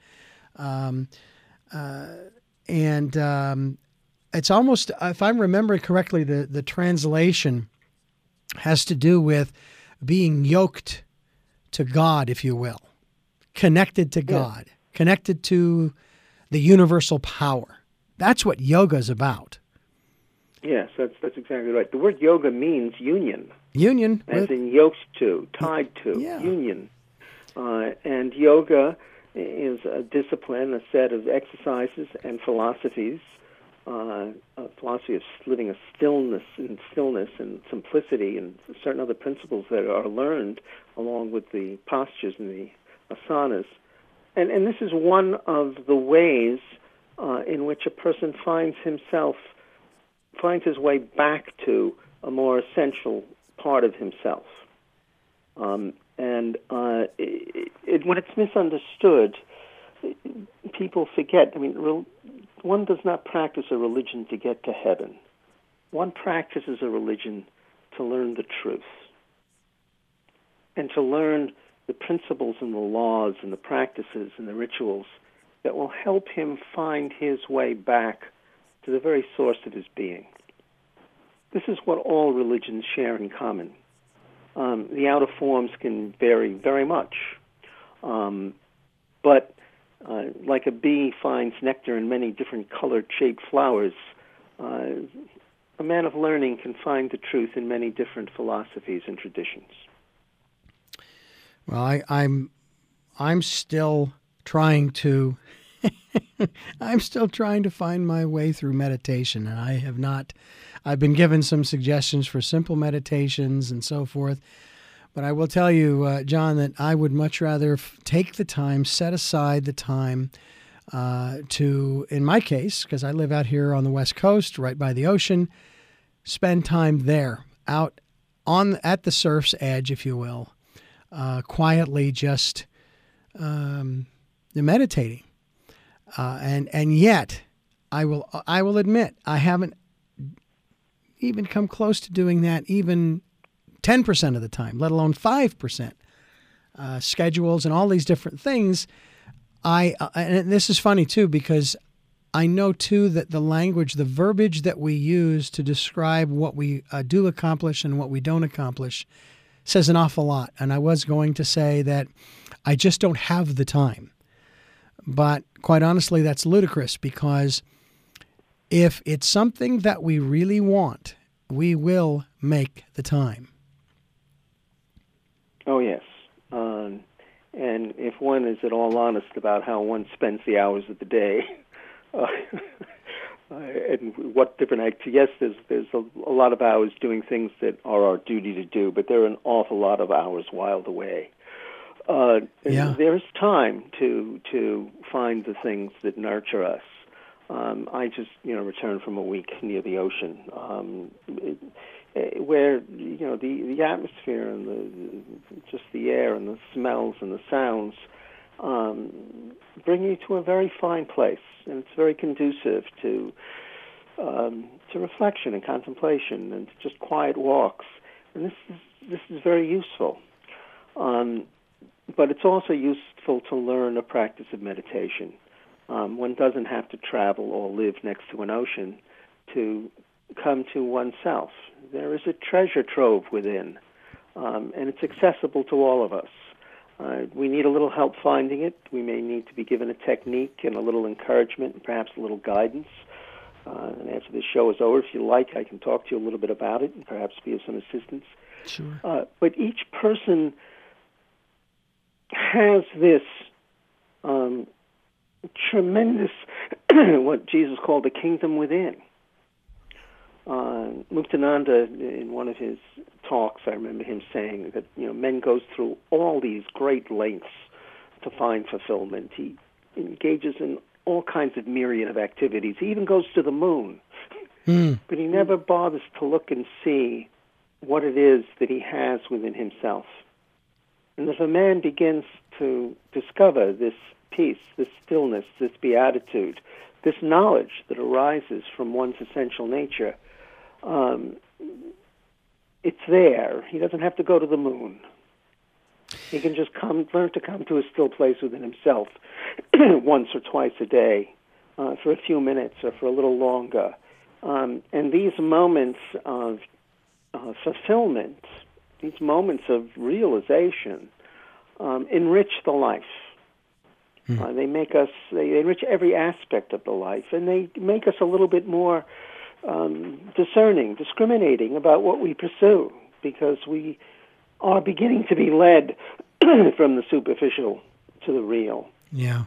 It's almost, if I'm remembering correctly, the translation has to do with being yoked to God, if you will, connected to God, connected to the universal power. That's what yoga is about. Yes, that's exactly right. The word yoga means union. Union. As in yoked to, tied to, union. And yoga is a discipline, a set of exercises and philosophies, a philosophy of living a stillness and simplicity and certain other principles that are learned along with the postures and the asanas. And this is one of the ways in which a person finds his way back to a more essential part of himself. When it's misunderstood, people forget. I mean, one does not practice a religion to get to heaven. One practices a religion to learn the truth and to learn the principles and the laws and the practices and the rituals that will help him find his way back to the very source of his being. this is what all religions share in common. The outer forms can vary very much, but like a bee finds nectar in many different colored, shaped flowers, a man of learning can find the truth in many different philosophies and traditions. Well, I'm still trying to I'm still trying to find my way through meditation, and I have not. I've been given some suggestions for simple meditations and so forth, but I will tell you, John, that I would much rather take the time, set aside the time to, in my case, because I live out here on the West Coast, right by the ocean, spend time there, out at the surf's edge, if you will, quietly just meditating. And yet, I will admit, I haven't even come close to doing that even 10% of the time, let alone 5%. Schedules and all these different things. And this is funny too, because I know too that the language, the verbiage that we use to describe what we do accomplish and what we don't accomplish says an awful lot. And I was going to say that I just don't have the time. But quite honestly, that's ludicrous, because if it's something that we really want, we will make the time. Oh, yes. And if one is at all honest about how one spends the hours of the day, and what different activities, yes, there's a lot of hours doing things that are our duty to do, but there are an awful lot of hours whiled away. There's time to find the things that nurture us. I just, returned from a week near the ocean, where the atmosphere and just the air and the smells and the sounds bring you to a very fine place, and it's very conducive to reflection and contemplation and just quiet walks. And this is very useful. But it's also useful to learn a practice of meditation. One doesn't have to travel or live next to an ocean to come to oneself. There is a treasure trove within, and it's accessible to all of us. We need a little help finding it. We may need to be given a technique and a little encouragement and perhaps a little guidance. And after this show is over, if you like, I can talk to you a little bit about it and perhaps be of some assistance. Sure. But each person has this tremendous, what Jesus called the kingdom within. Muktananda, in one of his talks, I remember him saying that men goes through all these great lengths to find fulfillment. He engages in all kinds of myriad of activities. He even goes to the moon. But he never bothers to look and see what it is that he has within himself. And if a man begins to discover this peace, this stillness, this beatitude, this knowledge that arises from one's essential nature, it's there. He doesn't have to go to the moon. He can just learn to come to a still place within himself once or twice a day, for a few minutes or for a little longer. And these moments of fulfillment, these moments of realization, enrich the life. They enrich every aspect of the life, and they make us a little bit more discerning, discriminating about what we pursue, because we are beginning to be led from the superficial to the real. Yeah.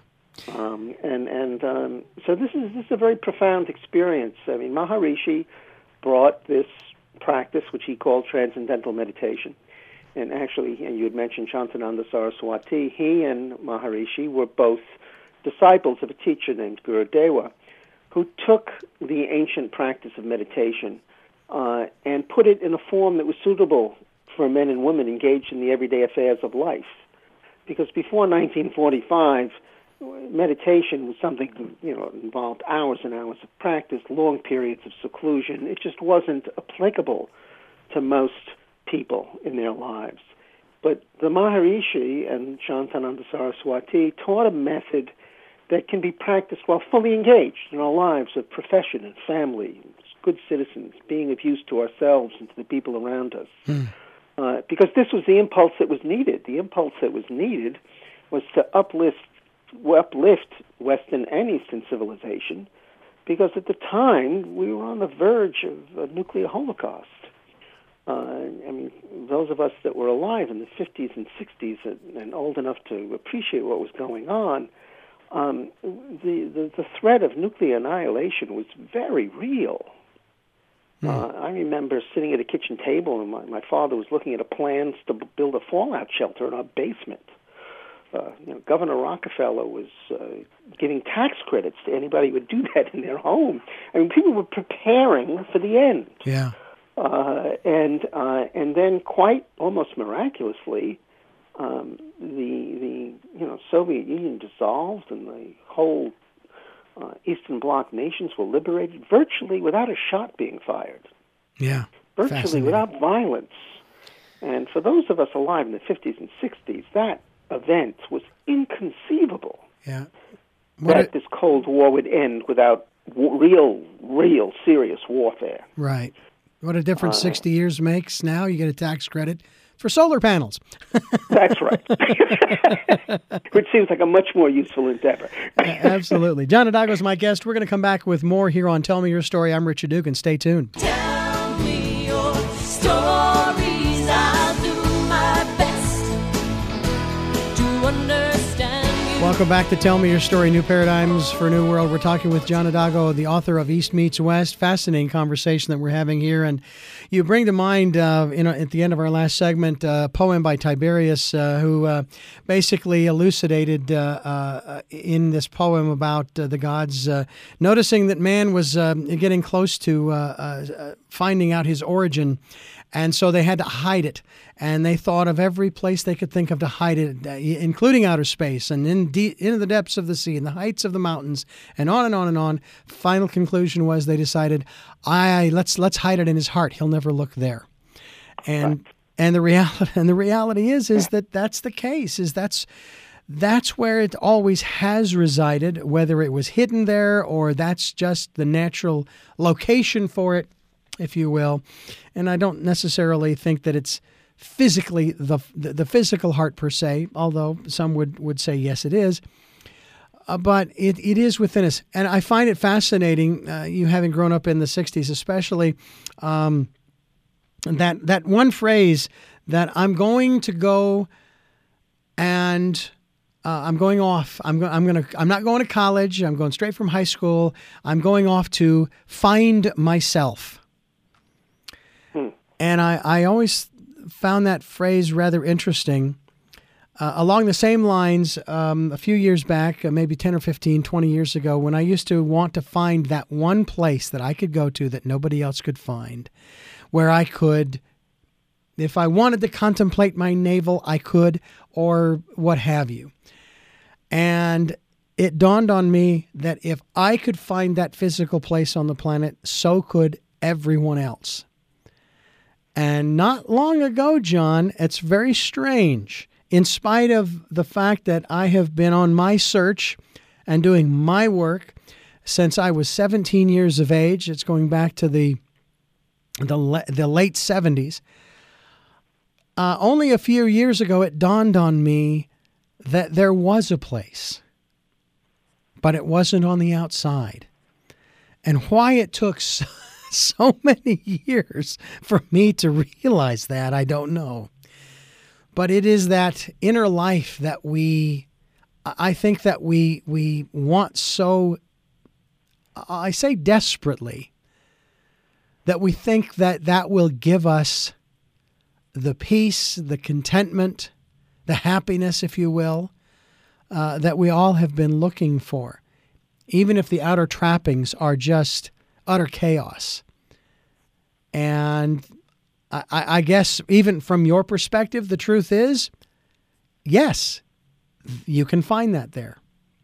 So this is a very profound experience. I mean, Maharishi brought this practice, which he called transcendental meditation. And actually, you had mentioned Shantananda Saraswati. He and Maharishi were both disciples of a teacher named Gurudeva, who took the ancient practice of meditation and put it in a form that was suitable for men and women engaged in the everyday affairs of life. Because before 1945, meditation was something that involved hours and hours of practice, long periods of seclusion. It just wasn't applicable to most people in their lives. But the Maharishi and Shantananda Saraswati taught a method that can be practiced while fully engaged in our lives of profession and family, good citizens, being of use to ourselves and to the people around us. Because this was the impulse that was needed. The impulse that was needed was to uplift Western and Eastern civilization, because at the time we were on the verge of a nuclear holocaust. I mean, those of us that were alive in the 50s and 60s and old enough to appreciate what was going on, the threat of nuclear annihilation was very real. I remember sitting at a kitchen table, and my father was looking at plans to build a fallout shelter in our basement. Governor Rockefeller was giving tax credits to anybody who would do that in their home. I mean, people were preparing for the end. Yeah. And then, quite almost miraculously, the Soviet Union dissolved, and the whole Eastern Bloc nations were liberated virtually without a shot being fired. Yeah, virtually without violence. And for those of us alive in the 50s and 60s, that event was inconceivable. Yeah, that this Cold War would end without real serious warfare. Right. What a difference 60 years makes. Now you get a tax credit for solar panels. That's right. Which seems like a much more useful endeavor. Absolutely. John Hidalgo is my guest. We're going to come back with more here on Tell Me Your Story. I'm Richard Dugan. Stay tuned. Tell me your stories. I'll do my best to understand you. Welcome back to Tell Me Your Story, New Paradigms for a New World. We're talking with John Hidalgo, the author of East Meets West. Fascinating conversation that we're having here. And you bring to mind, at the end of our last segment, a poem by Tiberius, who basically elucidated in this poem about the gods, noticing that man was getting close to finding out his origin. And so they had to hide it. And they thought of every place they could think of to hide it, including outer space and into the depths of the sea and the heights of the mountains and on and on and on. Final conclusion was they decided, let's hide it in his heart. He'll never look there. And the reality is that that's the case. That's where it always has resided, whether it was hidden there or that's just the natural location for it, if you will. And I don't necessarily think that it's physically the physical heart per se, although some would say yes, it is. But it is within us. And I find it fascinating, you having grown up in the 60s especially, that one phrase that I'm going to go and I'm going off. I'm not going to college. I'm going straight from high school. I'm going off to find myself. And I always found that phrase rather interesting. Along the same lines, a few years back, maybe 10 or 15, 20 years ago, when I used to want to find that one place that I could go to that nobody else could find, where I could, if I wanted to contemplate my navel, I could, or what have you. And it dawned on me that if I could find that physical place on the planet, so could everyone else. And not long ago, John, it's very strange. In spite of the fact that I have been on my search and doing my work since I was 17 years of age, it's going back to the late 70s. Only a few years ago, it dawned on me that there was a place, but it wasn't on the outside. And why it took so many years for me to realize that, I don't know. But it is that inner life that I think that we want so, I say desperately, that we think that will give us the peace, the contentment, the happiness, if you will, that we all have been looking for, even if the outer trappings are just utter chaos. And I guess even from your perspective, the truth is, yes, you can find that there.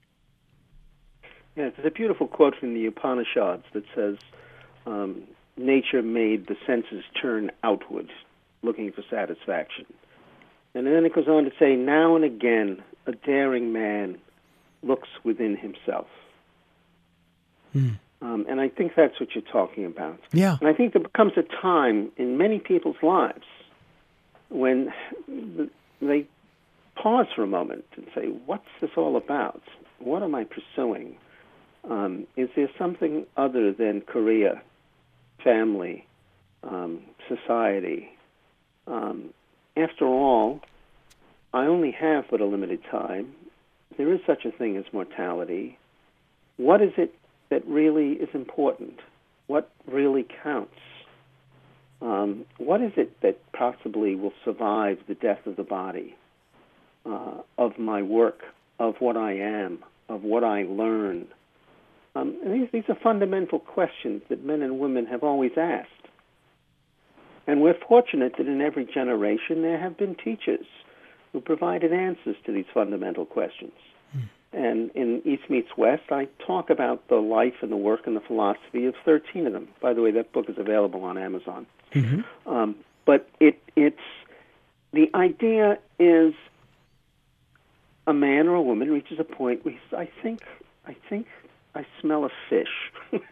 Yeah, there's a beautiful quote from the Upanishads that says, nature made the senses turn outward, looking for satisfaction. And then it goes on to say, now and again, a daring man looks within himself. And I think that's what you're talking about. Yeah. And I think there becomes a time in many people's lives when they pause for a moment and say, what's this all about? What am I pursuing? Is there something other than career, family, society? After all, I only have but a limited time. There is such a thing as mortality. What is it that really is important? What really counts? What is it that possibly will survive the death of the body, of my work, of what I am, of what I learn? And these are fundamental questions that men and women have always asked. And we're fortunate that in every generation there have been teachers who provided answers to these fundamental questions. And in East Meets West, I talk about the life and the work and the philosophy of 13 of them. By the way, that book is available on Amazon. Mm-hmm. But it's the idea is a man or a woman reaches a point where he says, I think I smell a fish.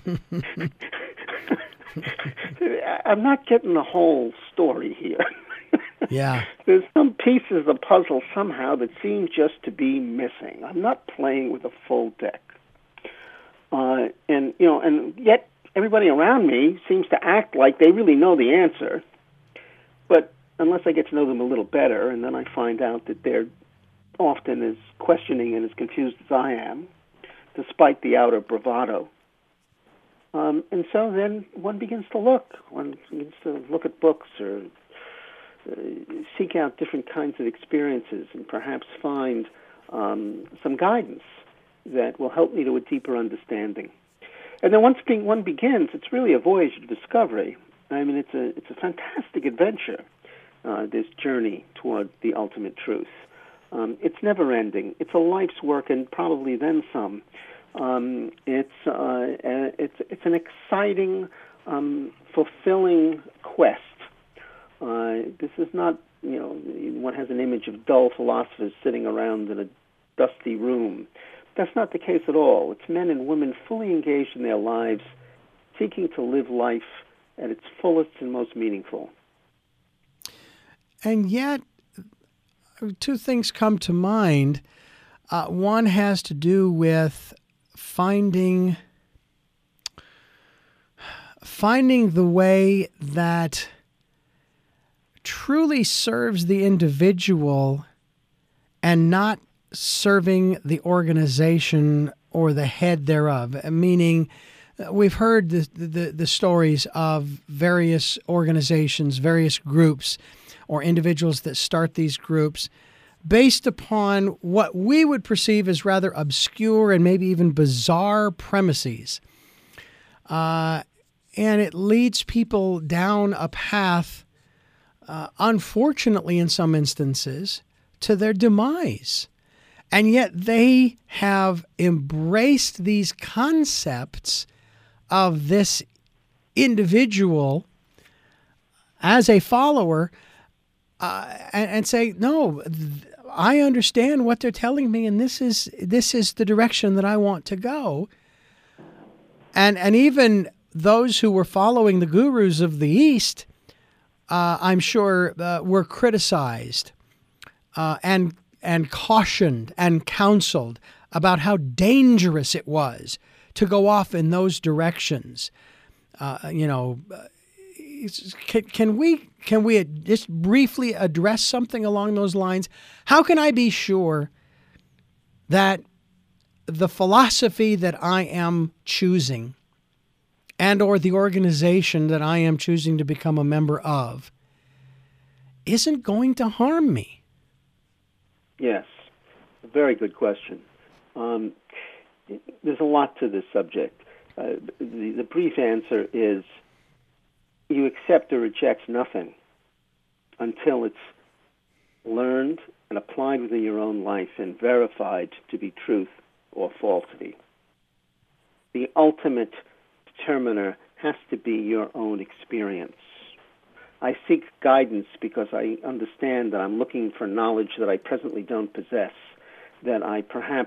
I'm not getting the whole story here. Yeah. There's some pieces of the puzzle somehow that seem just to be missing. I'm not playing with a full deck. And yet everybody around me seems to act like they really know the answer. But unless I get to know them a little better, and then I find out that they're often as questioning and as confused as I am, despite the outer bravado. And so then one begins to look. One begins to look at books or seek out different kinds of experiences and perhaps find some guidance that will help me to a deeper understanding. And then once one begins, it's really a voyage of discovery. I mean, it's a fantastic adventure, this journey toward the ultimate truth. It's never ending. It's a life's work and probably then some. It's an exciting, fulfilling quest. This is not, one has an image of dull philosophers sitting around in a dusty room. That's not the case at all. It's men and women fully engaged in their lives, seeking to live life at its fullest and most meaningful. And yet, two things come to mind. One has to do with finding the way that truly serves the individual and not serving the organization or the head thereof. Meaning, we've heard the stories of various organizations, various groups, or individuals that start these groups based upon what we would perceive as rather obscure and maybe even bizarre premises. And it leads people down a path, unfortunately in some instances, to their demise. And yet they have embraced these concepts of this individual as a follower and say, no, I understand what they're telling me, and this is the direction that I want to go. And even those who were following the gurus of the East, I'm sure, were criticized and cautioned and counseled about how dangerous it was to go off in those directions. Can we just briefly address something along those lines? How can I be sure that the philosophy that I am choosing and or the organization that I am choosing to become a member of isn't going to harm me? Yes, a very good question. There's a lot to this subject. The brief answer is you accept or reject nothing until it's learned and applied within your own life and verified to be truth or falsity. The ultimate determiner has to be your own experience. I seek guidance because I understand that I'm looking for knowledge that I presently don't possess, that I perhaps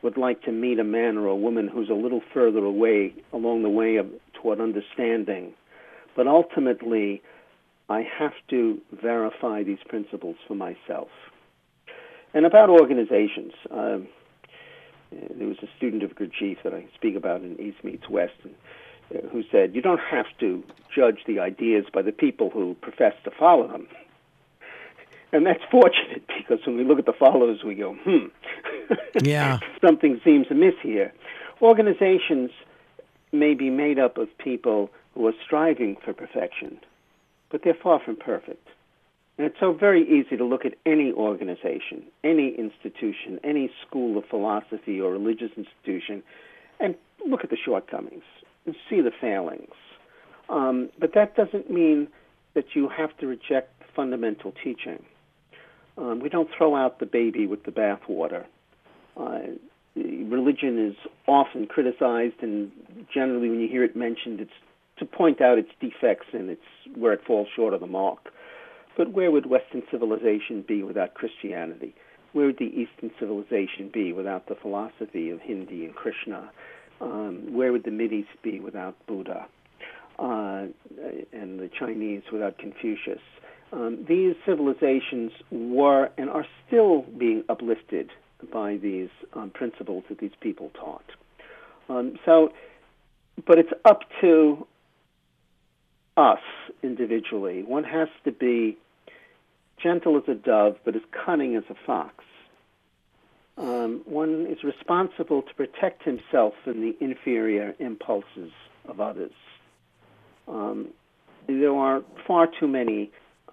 would like to meet a man or a woman who's a little further away along the way toward understanding. But ultimately, I have to verify these principles for myself. And about organizations, there was a student of Gurdjieff that I speak about in East Meets West, who said, you don't have to judge the ideas by the people who profess to follow them. And that's fortunate, because when we look at the followers, we go, yeah, something seems amiss here. Organizations may be made up of people who are striving for perfection, but they're far from perfect. And it's so very easy to look at any organization, any institution, any school of philosophy or religious institution, and look at the shortcomings and see the failings. But that doesn't mean that you have to reject the fundamental teaching. We don't throw out the baby with the bathwater. Religion is often criticized, and generally when you hear it mentioned, it's to point out its defects and its where it falls short of the mark. But where would Western civilization be without Christianity? Where would the Eastern civilization be without the philosophy of Hindi and Krishna? Where would the Mideast be without Buddha? And the Chinese without Confucius? These civilizations were and are still being uplifted by these principles that these people taught. But it's up to us individually. One has to be gentle as a dove, but as cunning as a fox. One is responsible to protect himself from the inferior impulses of others. There are far too many,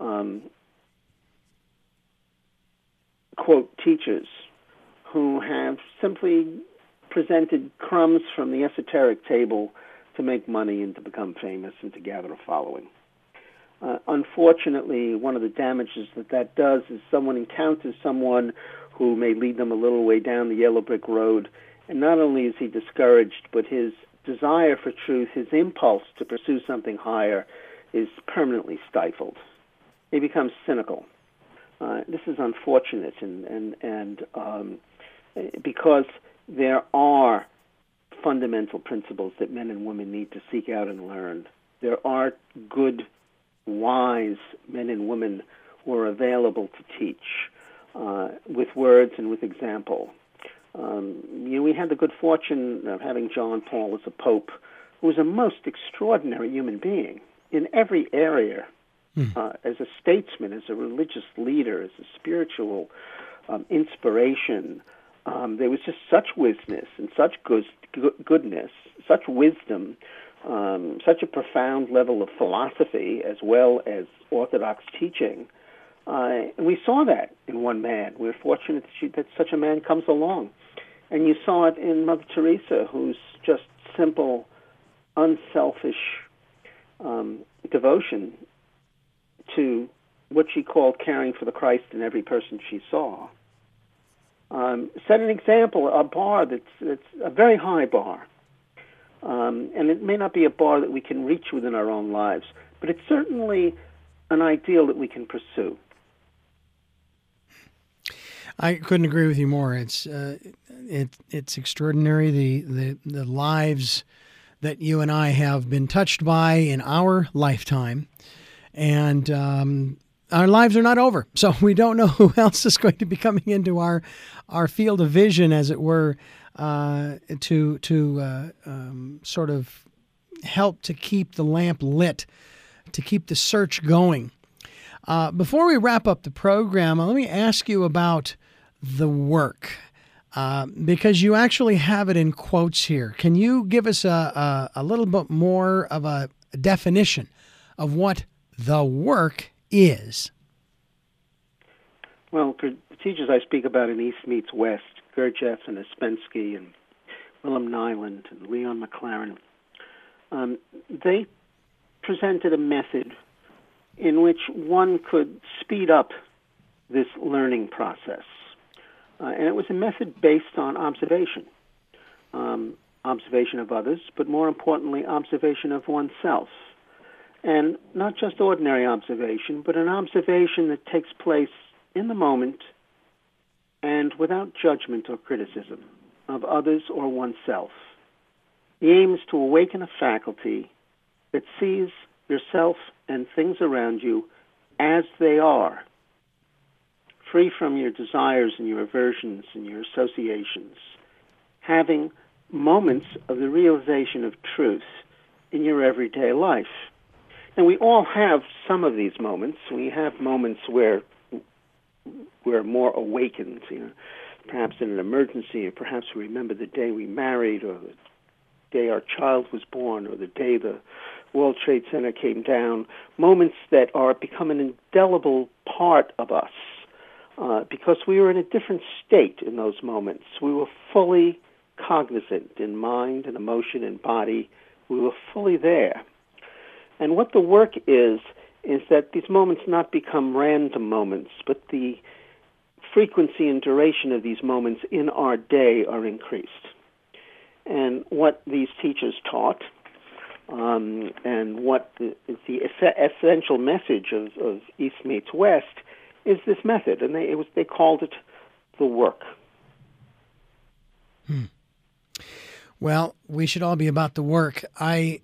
quote, teachers who have simply presented crumbs from the esoteric table to make money and to become famous and to gather a following. Unfortunately, one of the damages that does is someone encounters someone who may lead them a little way down the yellow brick road, and not only is he discouraged, but his desire for truth, his impulse to pursue something higher, is permanently stifled. He becomes cynical. This is unfortunate, and because there are fundamental principles that men and women need to seek out and learn. There are good, wise men and women who are available to teach with words and with example. We had the good fortune of having John Paul as a pope, who was a most extraordinary human being in every area, as a statesman, as a religious leader, as a spiritual inspiration. There was just such wisdom and such goodness, such wisdom, such a profound level of philosophy as well as orthodox teaching. And we saw that in one man. We're fortunate that such a man comes along. And you saw it in Mother Teresa, whose just simple, unselfish devotion to what she called caring for the Christ in every person she saw. Set an example, a bar that's a very high bar. And it may not be a bar that we can reach within our own lives, but it's certainly an ideal that we can pursue. I couldn't agree with you more. It's extraordinary the lives that you and I have been touched by in our lifetime, and our lives are not over. So we don't know who else is going to be coming into our field of vision, as it were, to sort of help to keep the lamp lit, to keep the search going. Before we wrap up the program, let me ask you about the work, because you actually have it in quotes here. Can you give us a little bit more of a definition of what the work is? Well, the teachers I speak about in East Meets West, Gurdjieff and Ouspensky and Willem Nyland and Leon McLaren, they presented a method in which one could speed up this learning process. And it was a method based on observation. Observation of others, but more importantly, observation of oneself. And not just ordinary observation, but an observation that takes place in the moment and without judgment or criticism. of others or oneself. The aim is to awaken a faculty that sees yourself and things around you as they are, free from your desires and your aversions and your associations, having moments of the realization of truth in your everyday life. And we all have some of these moments. We have moments where we're more awakened, perhaps in an emergency, or perhaps we remember the day we married, or the day our child was born, or the day the World Trade Center came down, moments that are become an indelible part of us because we were in a different state in those moments. We were fully cognizant in mind and emotion and body. We were fully there. And what the work is that these moments not become random moments, but the frequency and duration of these moments in our day are increased. And what these teachers taught, and what the essential message of East Meets West is this method, and they called it the work. Well, we should all be about the work. I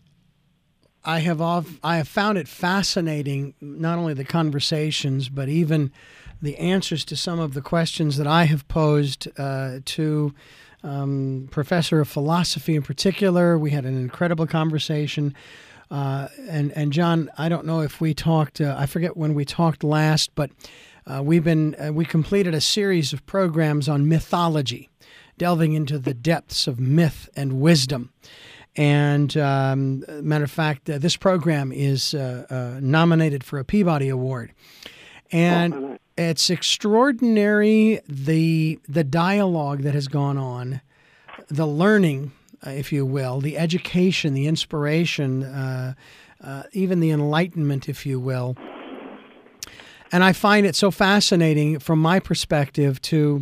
have found it fascinating, not only the conversations, but even the answers to some of the questions that I have posed to professor of philosophy in particular. We had an incredible conversation. And John, I don't know if we talked, I forget when we talked last, but we completed a series of programs on mythology, delving into the depths of myth and wisdom. And matter of fact, this program is nominated for a Peabody Award. And it's extraordinary, the dialogue that has gone on, the learning, if you will, the education, the inspiration, even the enlightenment, if you will. And I find it so fascinating from my perspective to,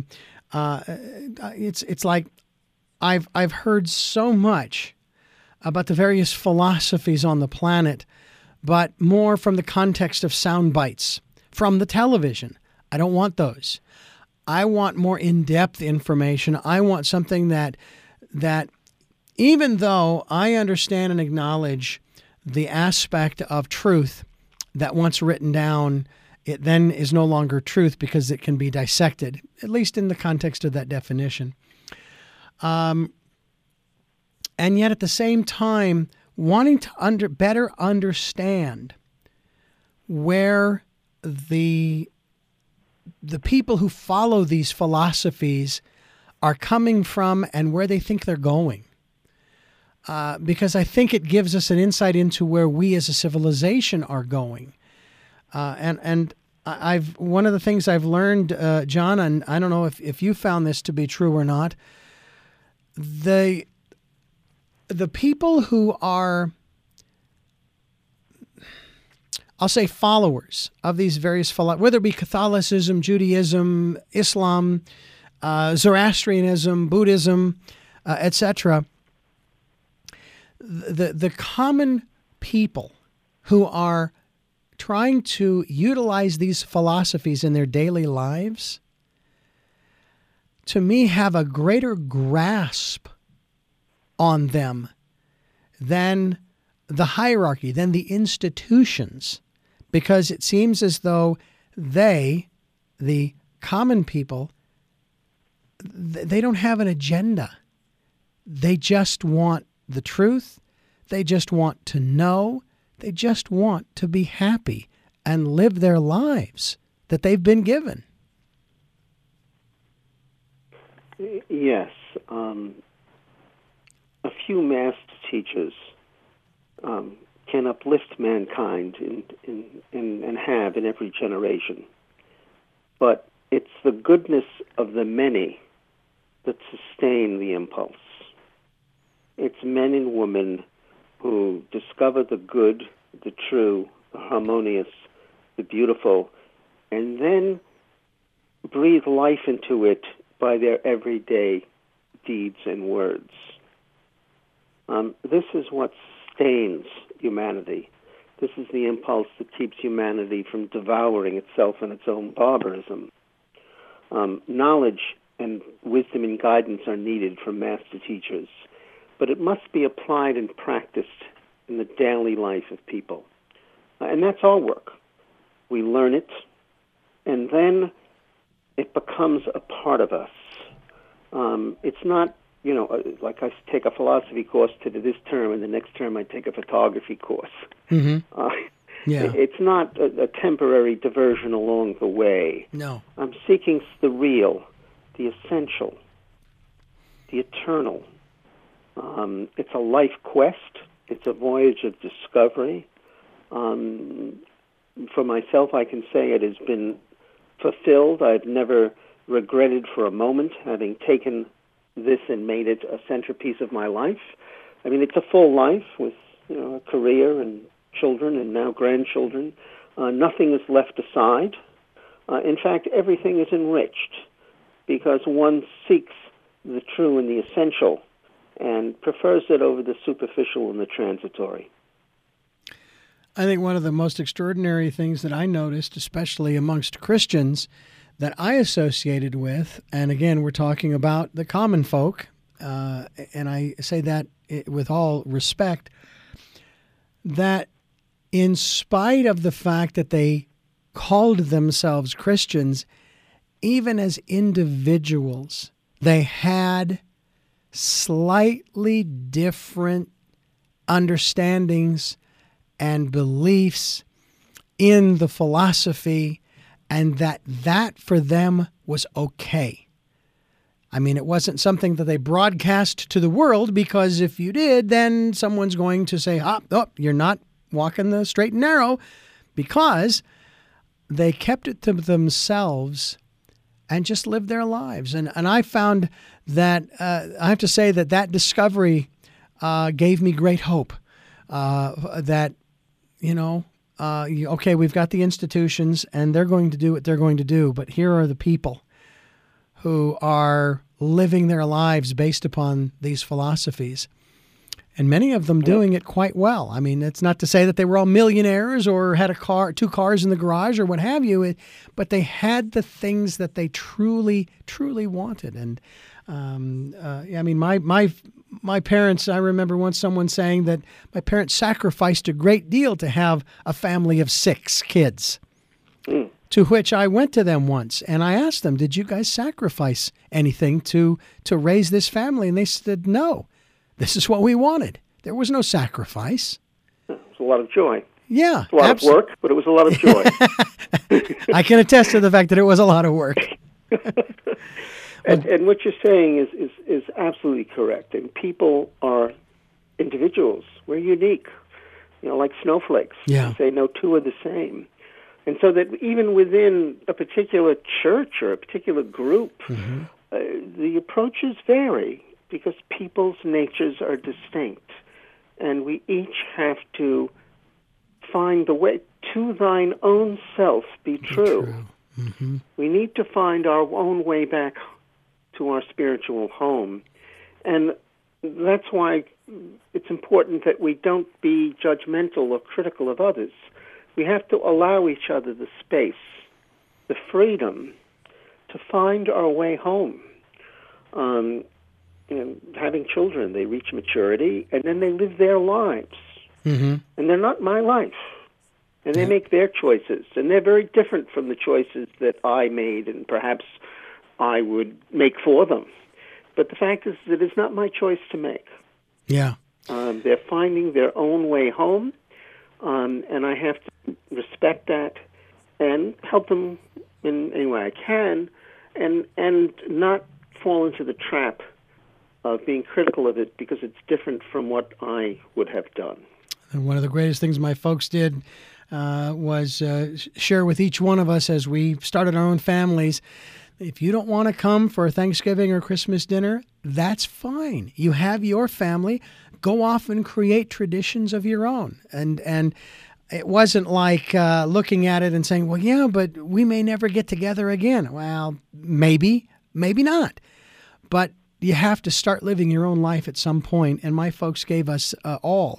it's like I've heard so much about the various philosophies on the planet, but more from the context of sound bites from the television. I don't want those. I want more in-depth information. I want something that even though I understand and acknowledge the aspect of truth that once written down, it then is no longer truth because it can be dissected, at least in the context of that definition. And yet at the same time, wanting to better understand where the people who follow these philosophies are coming from and where they think they're going. Because I think it gives us an insight into where we as a civilization are going. And I've one of the things I've learned, John, and I don't know if you found this to be true or not, the people who are, I'll say, followers of these various, whether it be Catholicism, Judaism, Islam, Zoroastrianism, Buddhism, etc., the common people who are trying to utilize these philosophies in their daily lives, to me, have a greater grasp on them than the hierarchy, than the institutions, because it seems as though they, the common people, they don't have an agenda. They just want the truth. They just want to know. They just want to be happy and live their lives that they've been given. Yes. A few master teachers can uplift mankind and have in every generation. But it's the goodness of the many that sustain the impulse. It's men and women who discover the good, the true, the harmonious, the beautiful, and then breathe life into it by their everyday deeds and words. This is what sustains humanity. This is the impulse that keeps humanity from devouring itself in its own barbarism. Knowledge and wisdom and guidance are needed from master teachers, but it must be applied and practiced in the daily life of people. And that's our work. We learn it, and then it becomes a part of us. It's not, like I take a philosophy course to this term, and the next term I take a photography course. Yeah. It's not a temporary diversion along the way. No. I'm seeking the real, the essential, the eternal. It's a life quest. It's a voyage of discovery. For myself, I can say it has been fulfilled. I've never regretted for a moment having taken this and made it a centerpiece of my life. I mean, it's a full life with a career and children and now grandchildren. Nothing is left aside. In fact, everything is enriched because one seeks the true and the essential and prefers it over the superficial and the transitory. I think one of the most extraordinary things that I noticed, especially amongst Christians that I associated with, and again, we're talking about the common folk, and I say that with all respect, that in spite of the fact that they called themselves Christians, even as individuals, they had slightly different understandings and beliefs in the philosophy, and that for them was okay. I mean, it wasn't something that they broadcast to the world, because if you did, then someone's going to say, you're not walking the straight and narrow, because they kept it to themselves and just lived their lives. And I found that, I have to say that discovery gave me great hope that, okay, we've got the institutions and they're going to do what they're going to do, but here are the people who are living their lives based upon these philosophies. And many of them doing it quite well. I mean, it's not to say that they were all millionaires or had two cars in the garage or what have you, but they had the things that they truly, truly wanted. And I mean, my parents, I remember once someone saying that my parents sacrificed a great deal to have a family of 6 kids. To which I went to them once and I asked them, did you guys sacrifice anything to raise this family? And they said, no. This is what we wanted. There was no sacrifice. It was a lot of joy. Yeah. A lot of work, but it was a lot of joy. I can attest to the fact that it was a lot of work. And what you're saying is absolutely correct. And people are individuals. We're unique, like snowflakes. Yeah. You say no two are the same. And so that even within a particular church or a particular group, the approaches vary, because people's natures are distinct, and we each have to find the way to thine own self be true. Mm-hmm. We need to find our own way back to our spiritual home, and that's why it's important that we don't be judgmental or critical of others. We have to allow each other the space, the freedom to find our way home. Having children, they reach maturity, and then they live their lives. Mm-hmm. And they're not my life. And they make their choices. And they're very different from the choices that I made and perhaps I would make for them. But the fact is that it's not my choice to make. Yeah. They're finding their own way home, and I have to respect that and help them in any way I can, and not fall into the trap of being critical of it because it's different from what I would have done. And one of the greatest things my folks did was share with each one of us as we started our own families. If you don't want to come for Thanksgiving or Christmas dinner, that's fine. You have your family. Go off and create traditions of your own. And it wasn't like looking at it and saying, well, yeah, but we may never get together again. Well, maybe not. But you have to start living your own life at some point. And my folks gave us all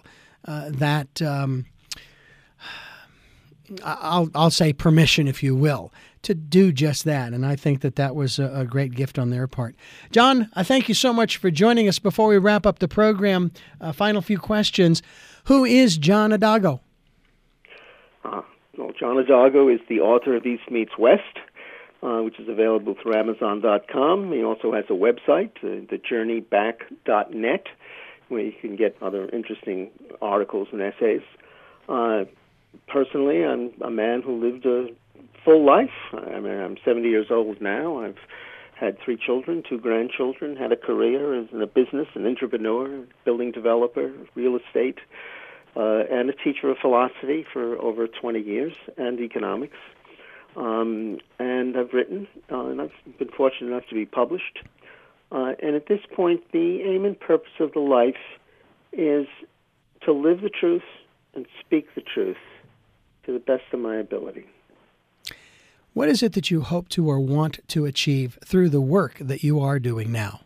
that, I'll say permission, if you will, to do just that. And I think that that was a great gift on their part. John, I thank you so much for joining us. Before we wrap up the program, final few questions. Who is John Adago? Well, John Adago is the author of East Meets West, which is available through Amazon.com. He also has a website, thejourneyback.net, where you can get other interesting articles and essays. Personally, I'm a man who lived a full life. I mean, I'm 70 years old now. I've had 3 children, 2 grandchildren, had a career as in a business, an entrepreneur, building developer, real estate, and a teacher of philosophy for over 20 years, and economics. And I've written, and I've been fortunate enough to be published. And at this point, the aim and purpose of the life is to live the truth and speak the truth to the best of my ability. What is it that you hope to or want to achieve through the work that you are doing now?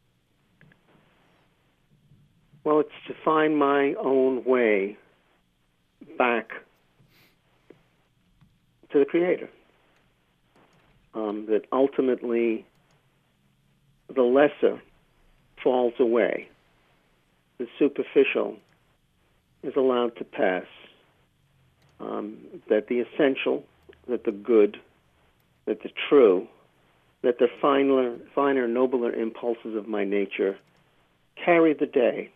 Well, it's to find my own way back to the Creator. That ultimately the lesser falls away. The superficial is allowed to pass. That the essential, that the good, that the true, that the finer, nobler impulses of my nature carry the day.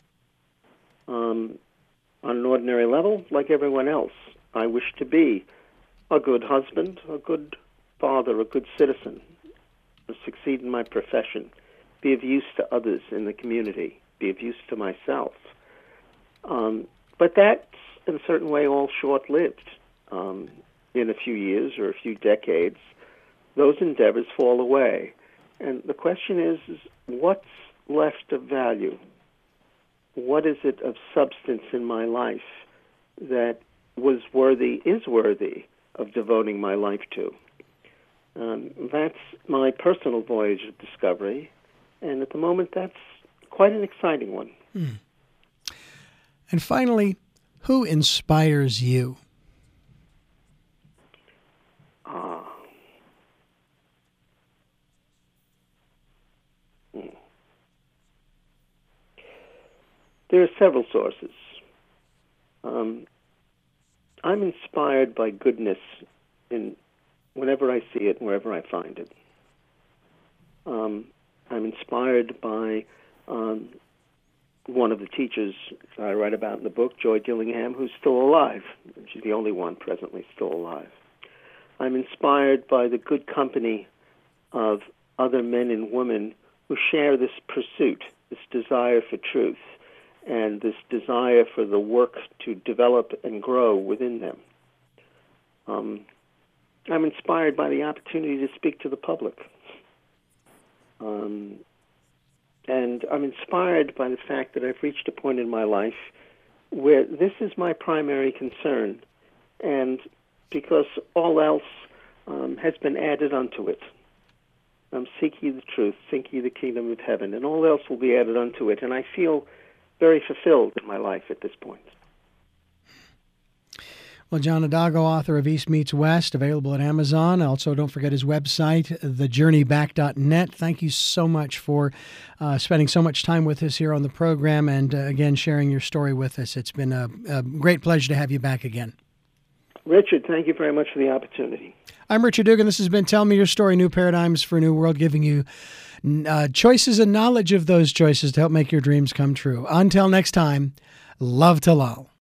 On an ordinary level, like everyone else, I wish to be a good husband, a good father, a good citizen, to succeed in my profession, be of use to others in the community, be of use to myself. But that's, in a certain way, all short-lived. In a few years or a few decades, those endeavors fall away. And the question is what's left of value? What is it of substance in my life that is worthy of devoting my life to? That's my personal voyage of discovery, and at the moment that's quite an exciting one. And finally, who inspires you? There are several sources. I'm inspired by goodness whenever I see it, wherever I find it. I'm inspired by one of the teachers I write about in the book, Joy Dillingham, who's still alive. She's the only one presently still alive. I'm inspired by the good company of other men and women who share this pursuit, this desire for truth, and this desire for the work to develop and grow within them. I'm inspired by the opportunity to speak to the public. And I'm inspired by the fact that I've reached a point in my life where this is my primary concern, and because all else has been added unto it. Seek ye the truth, seek ye the kingdom of heaven, and all else will be added unto it. And I feel very fulfilled in my life at this point. Well, John Adago, author of East Meets West, available at Amazon. Also, don't forget his website, thejourneyback.net. Thank you so much for spending so much time with us here on the program and, again, sharing your story with us. It's been a great pleasure to have you back again. Richard, thank you very much for the opportunity. I'm Richard Dugan. This has been Tell Me Your Story, New Paradigms for a New World, giving you choices and knowledge of those choices to help make your dreams come true. Until next time, love to lull.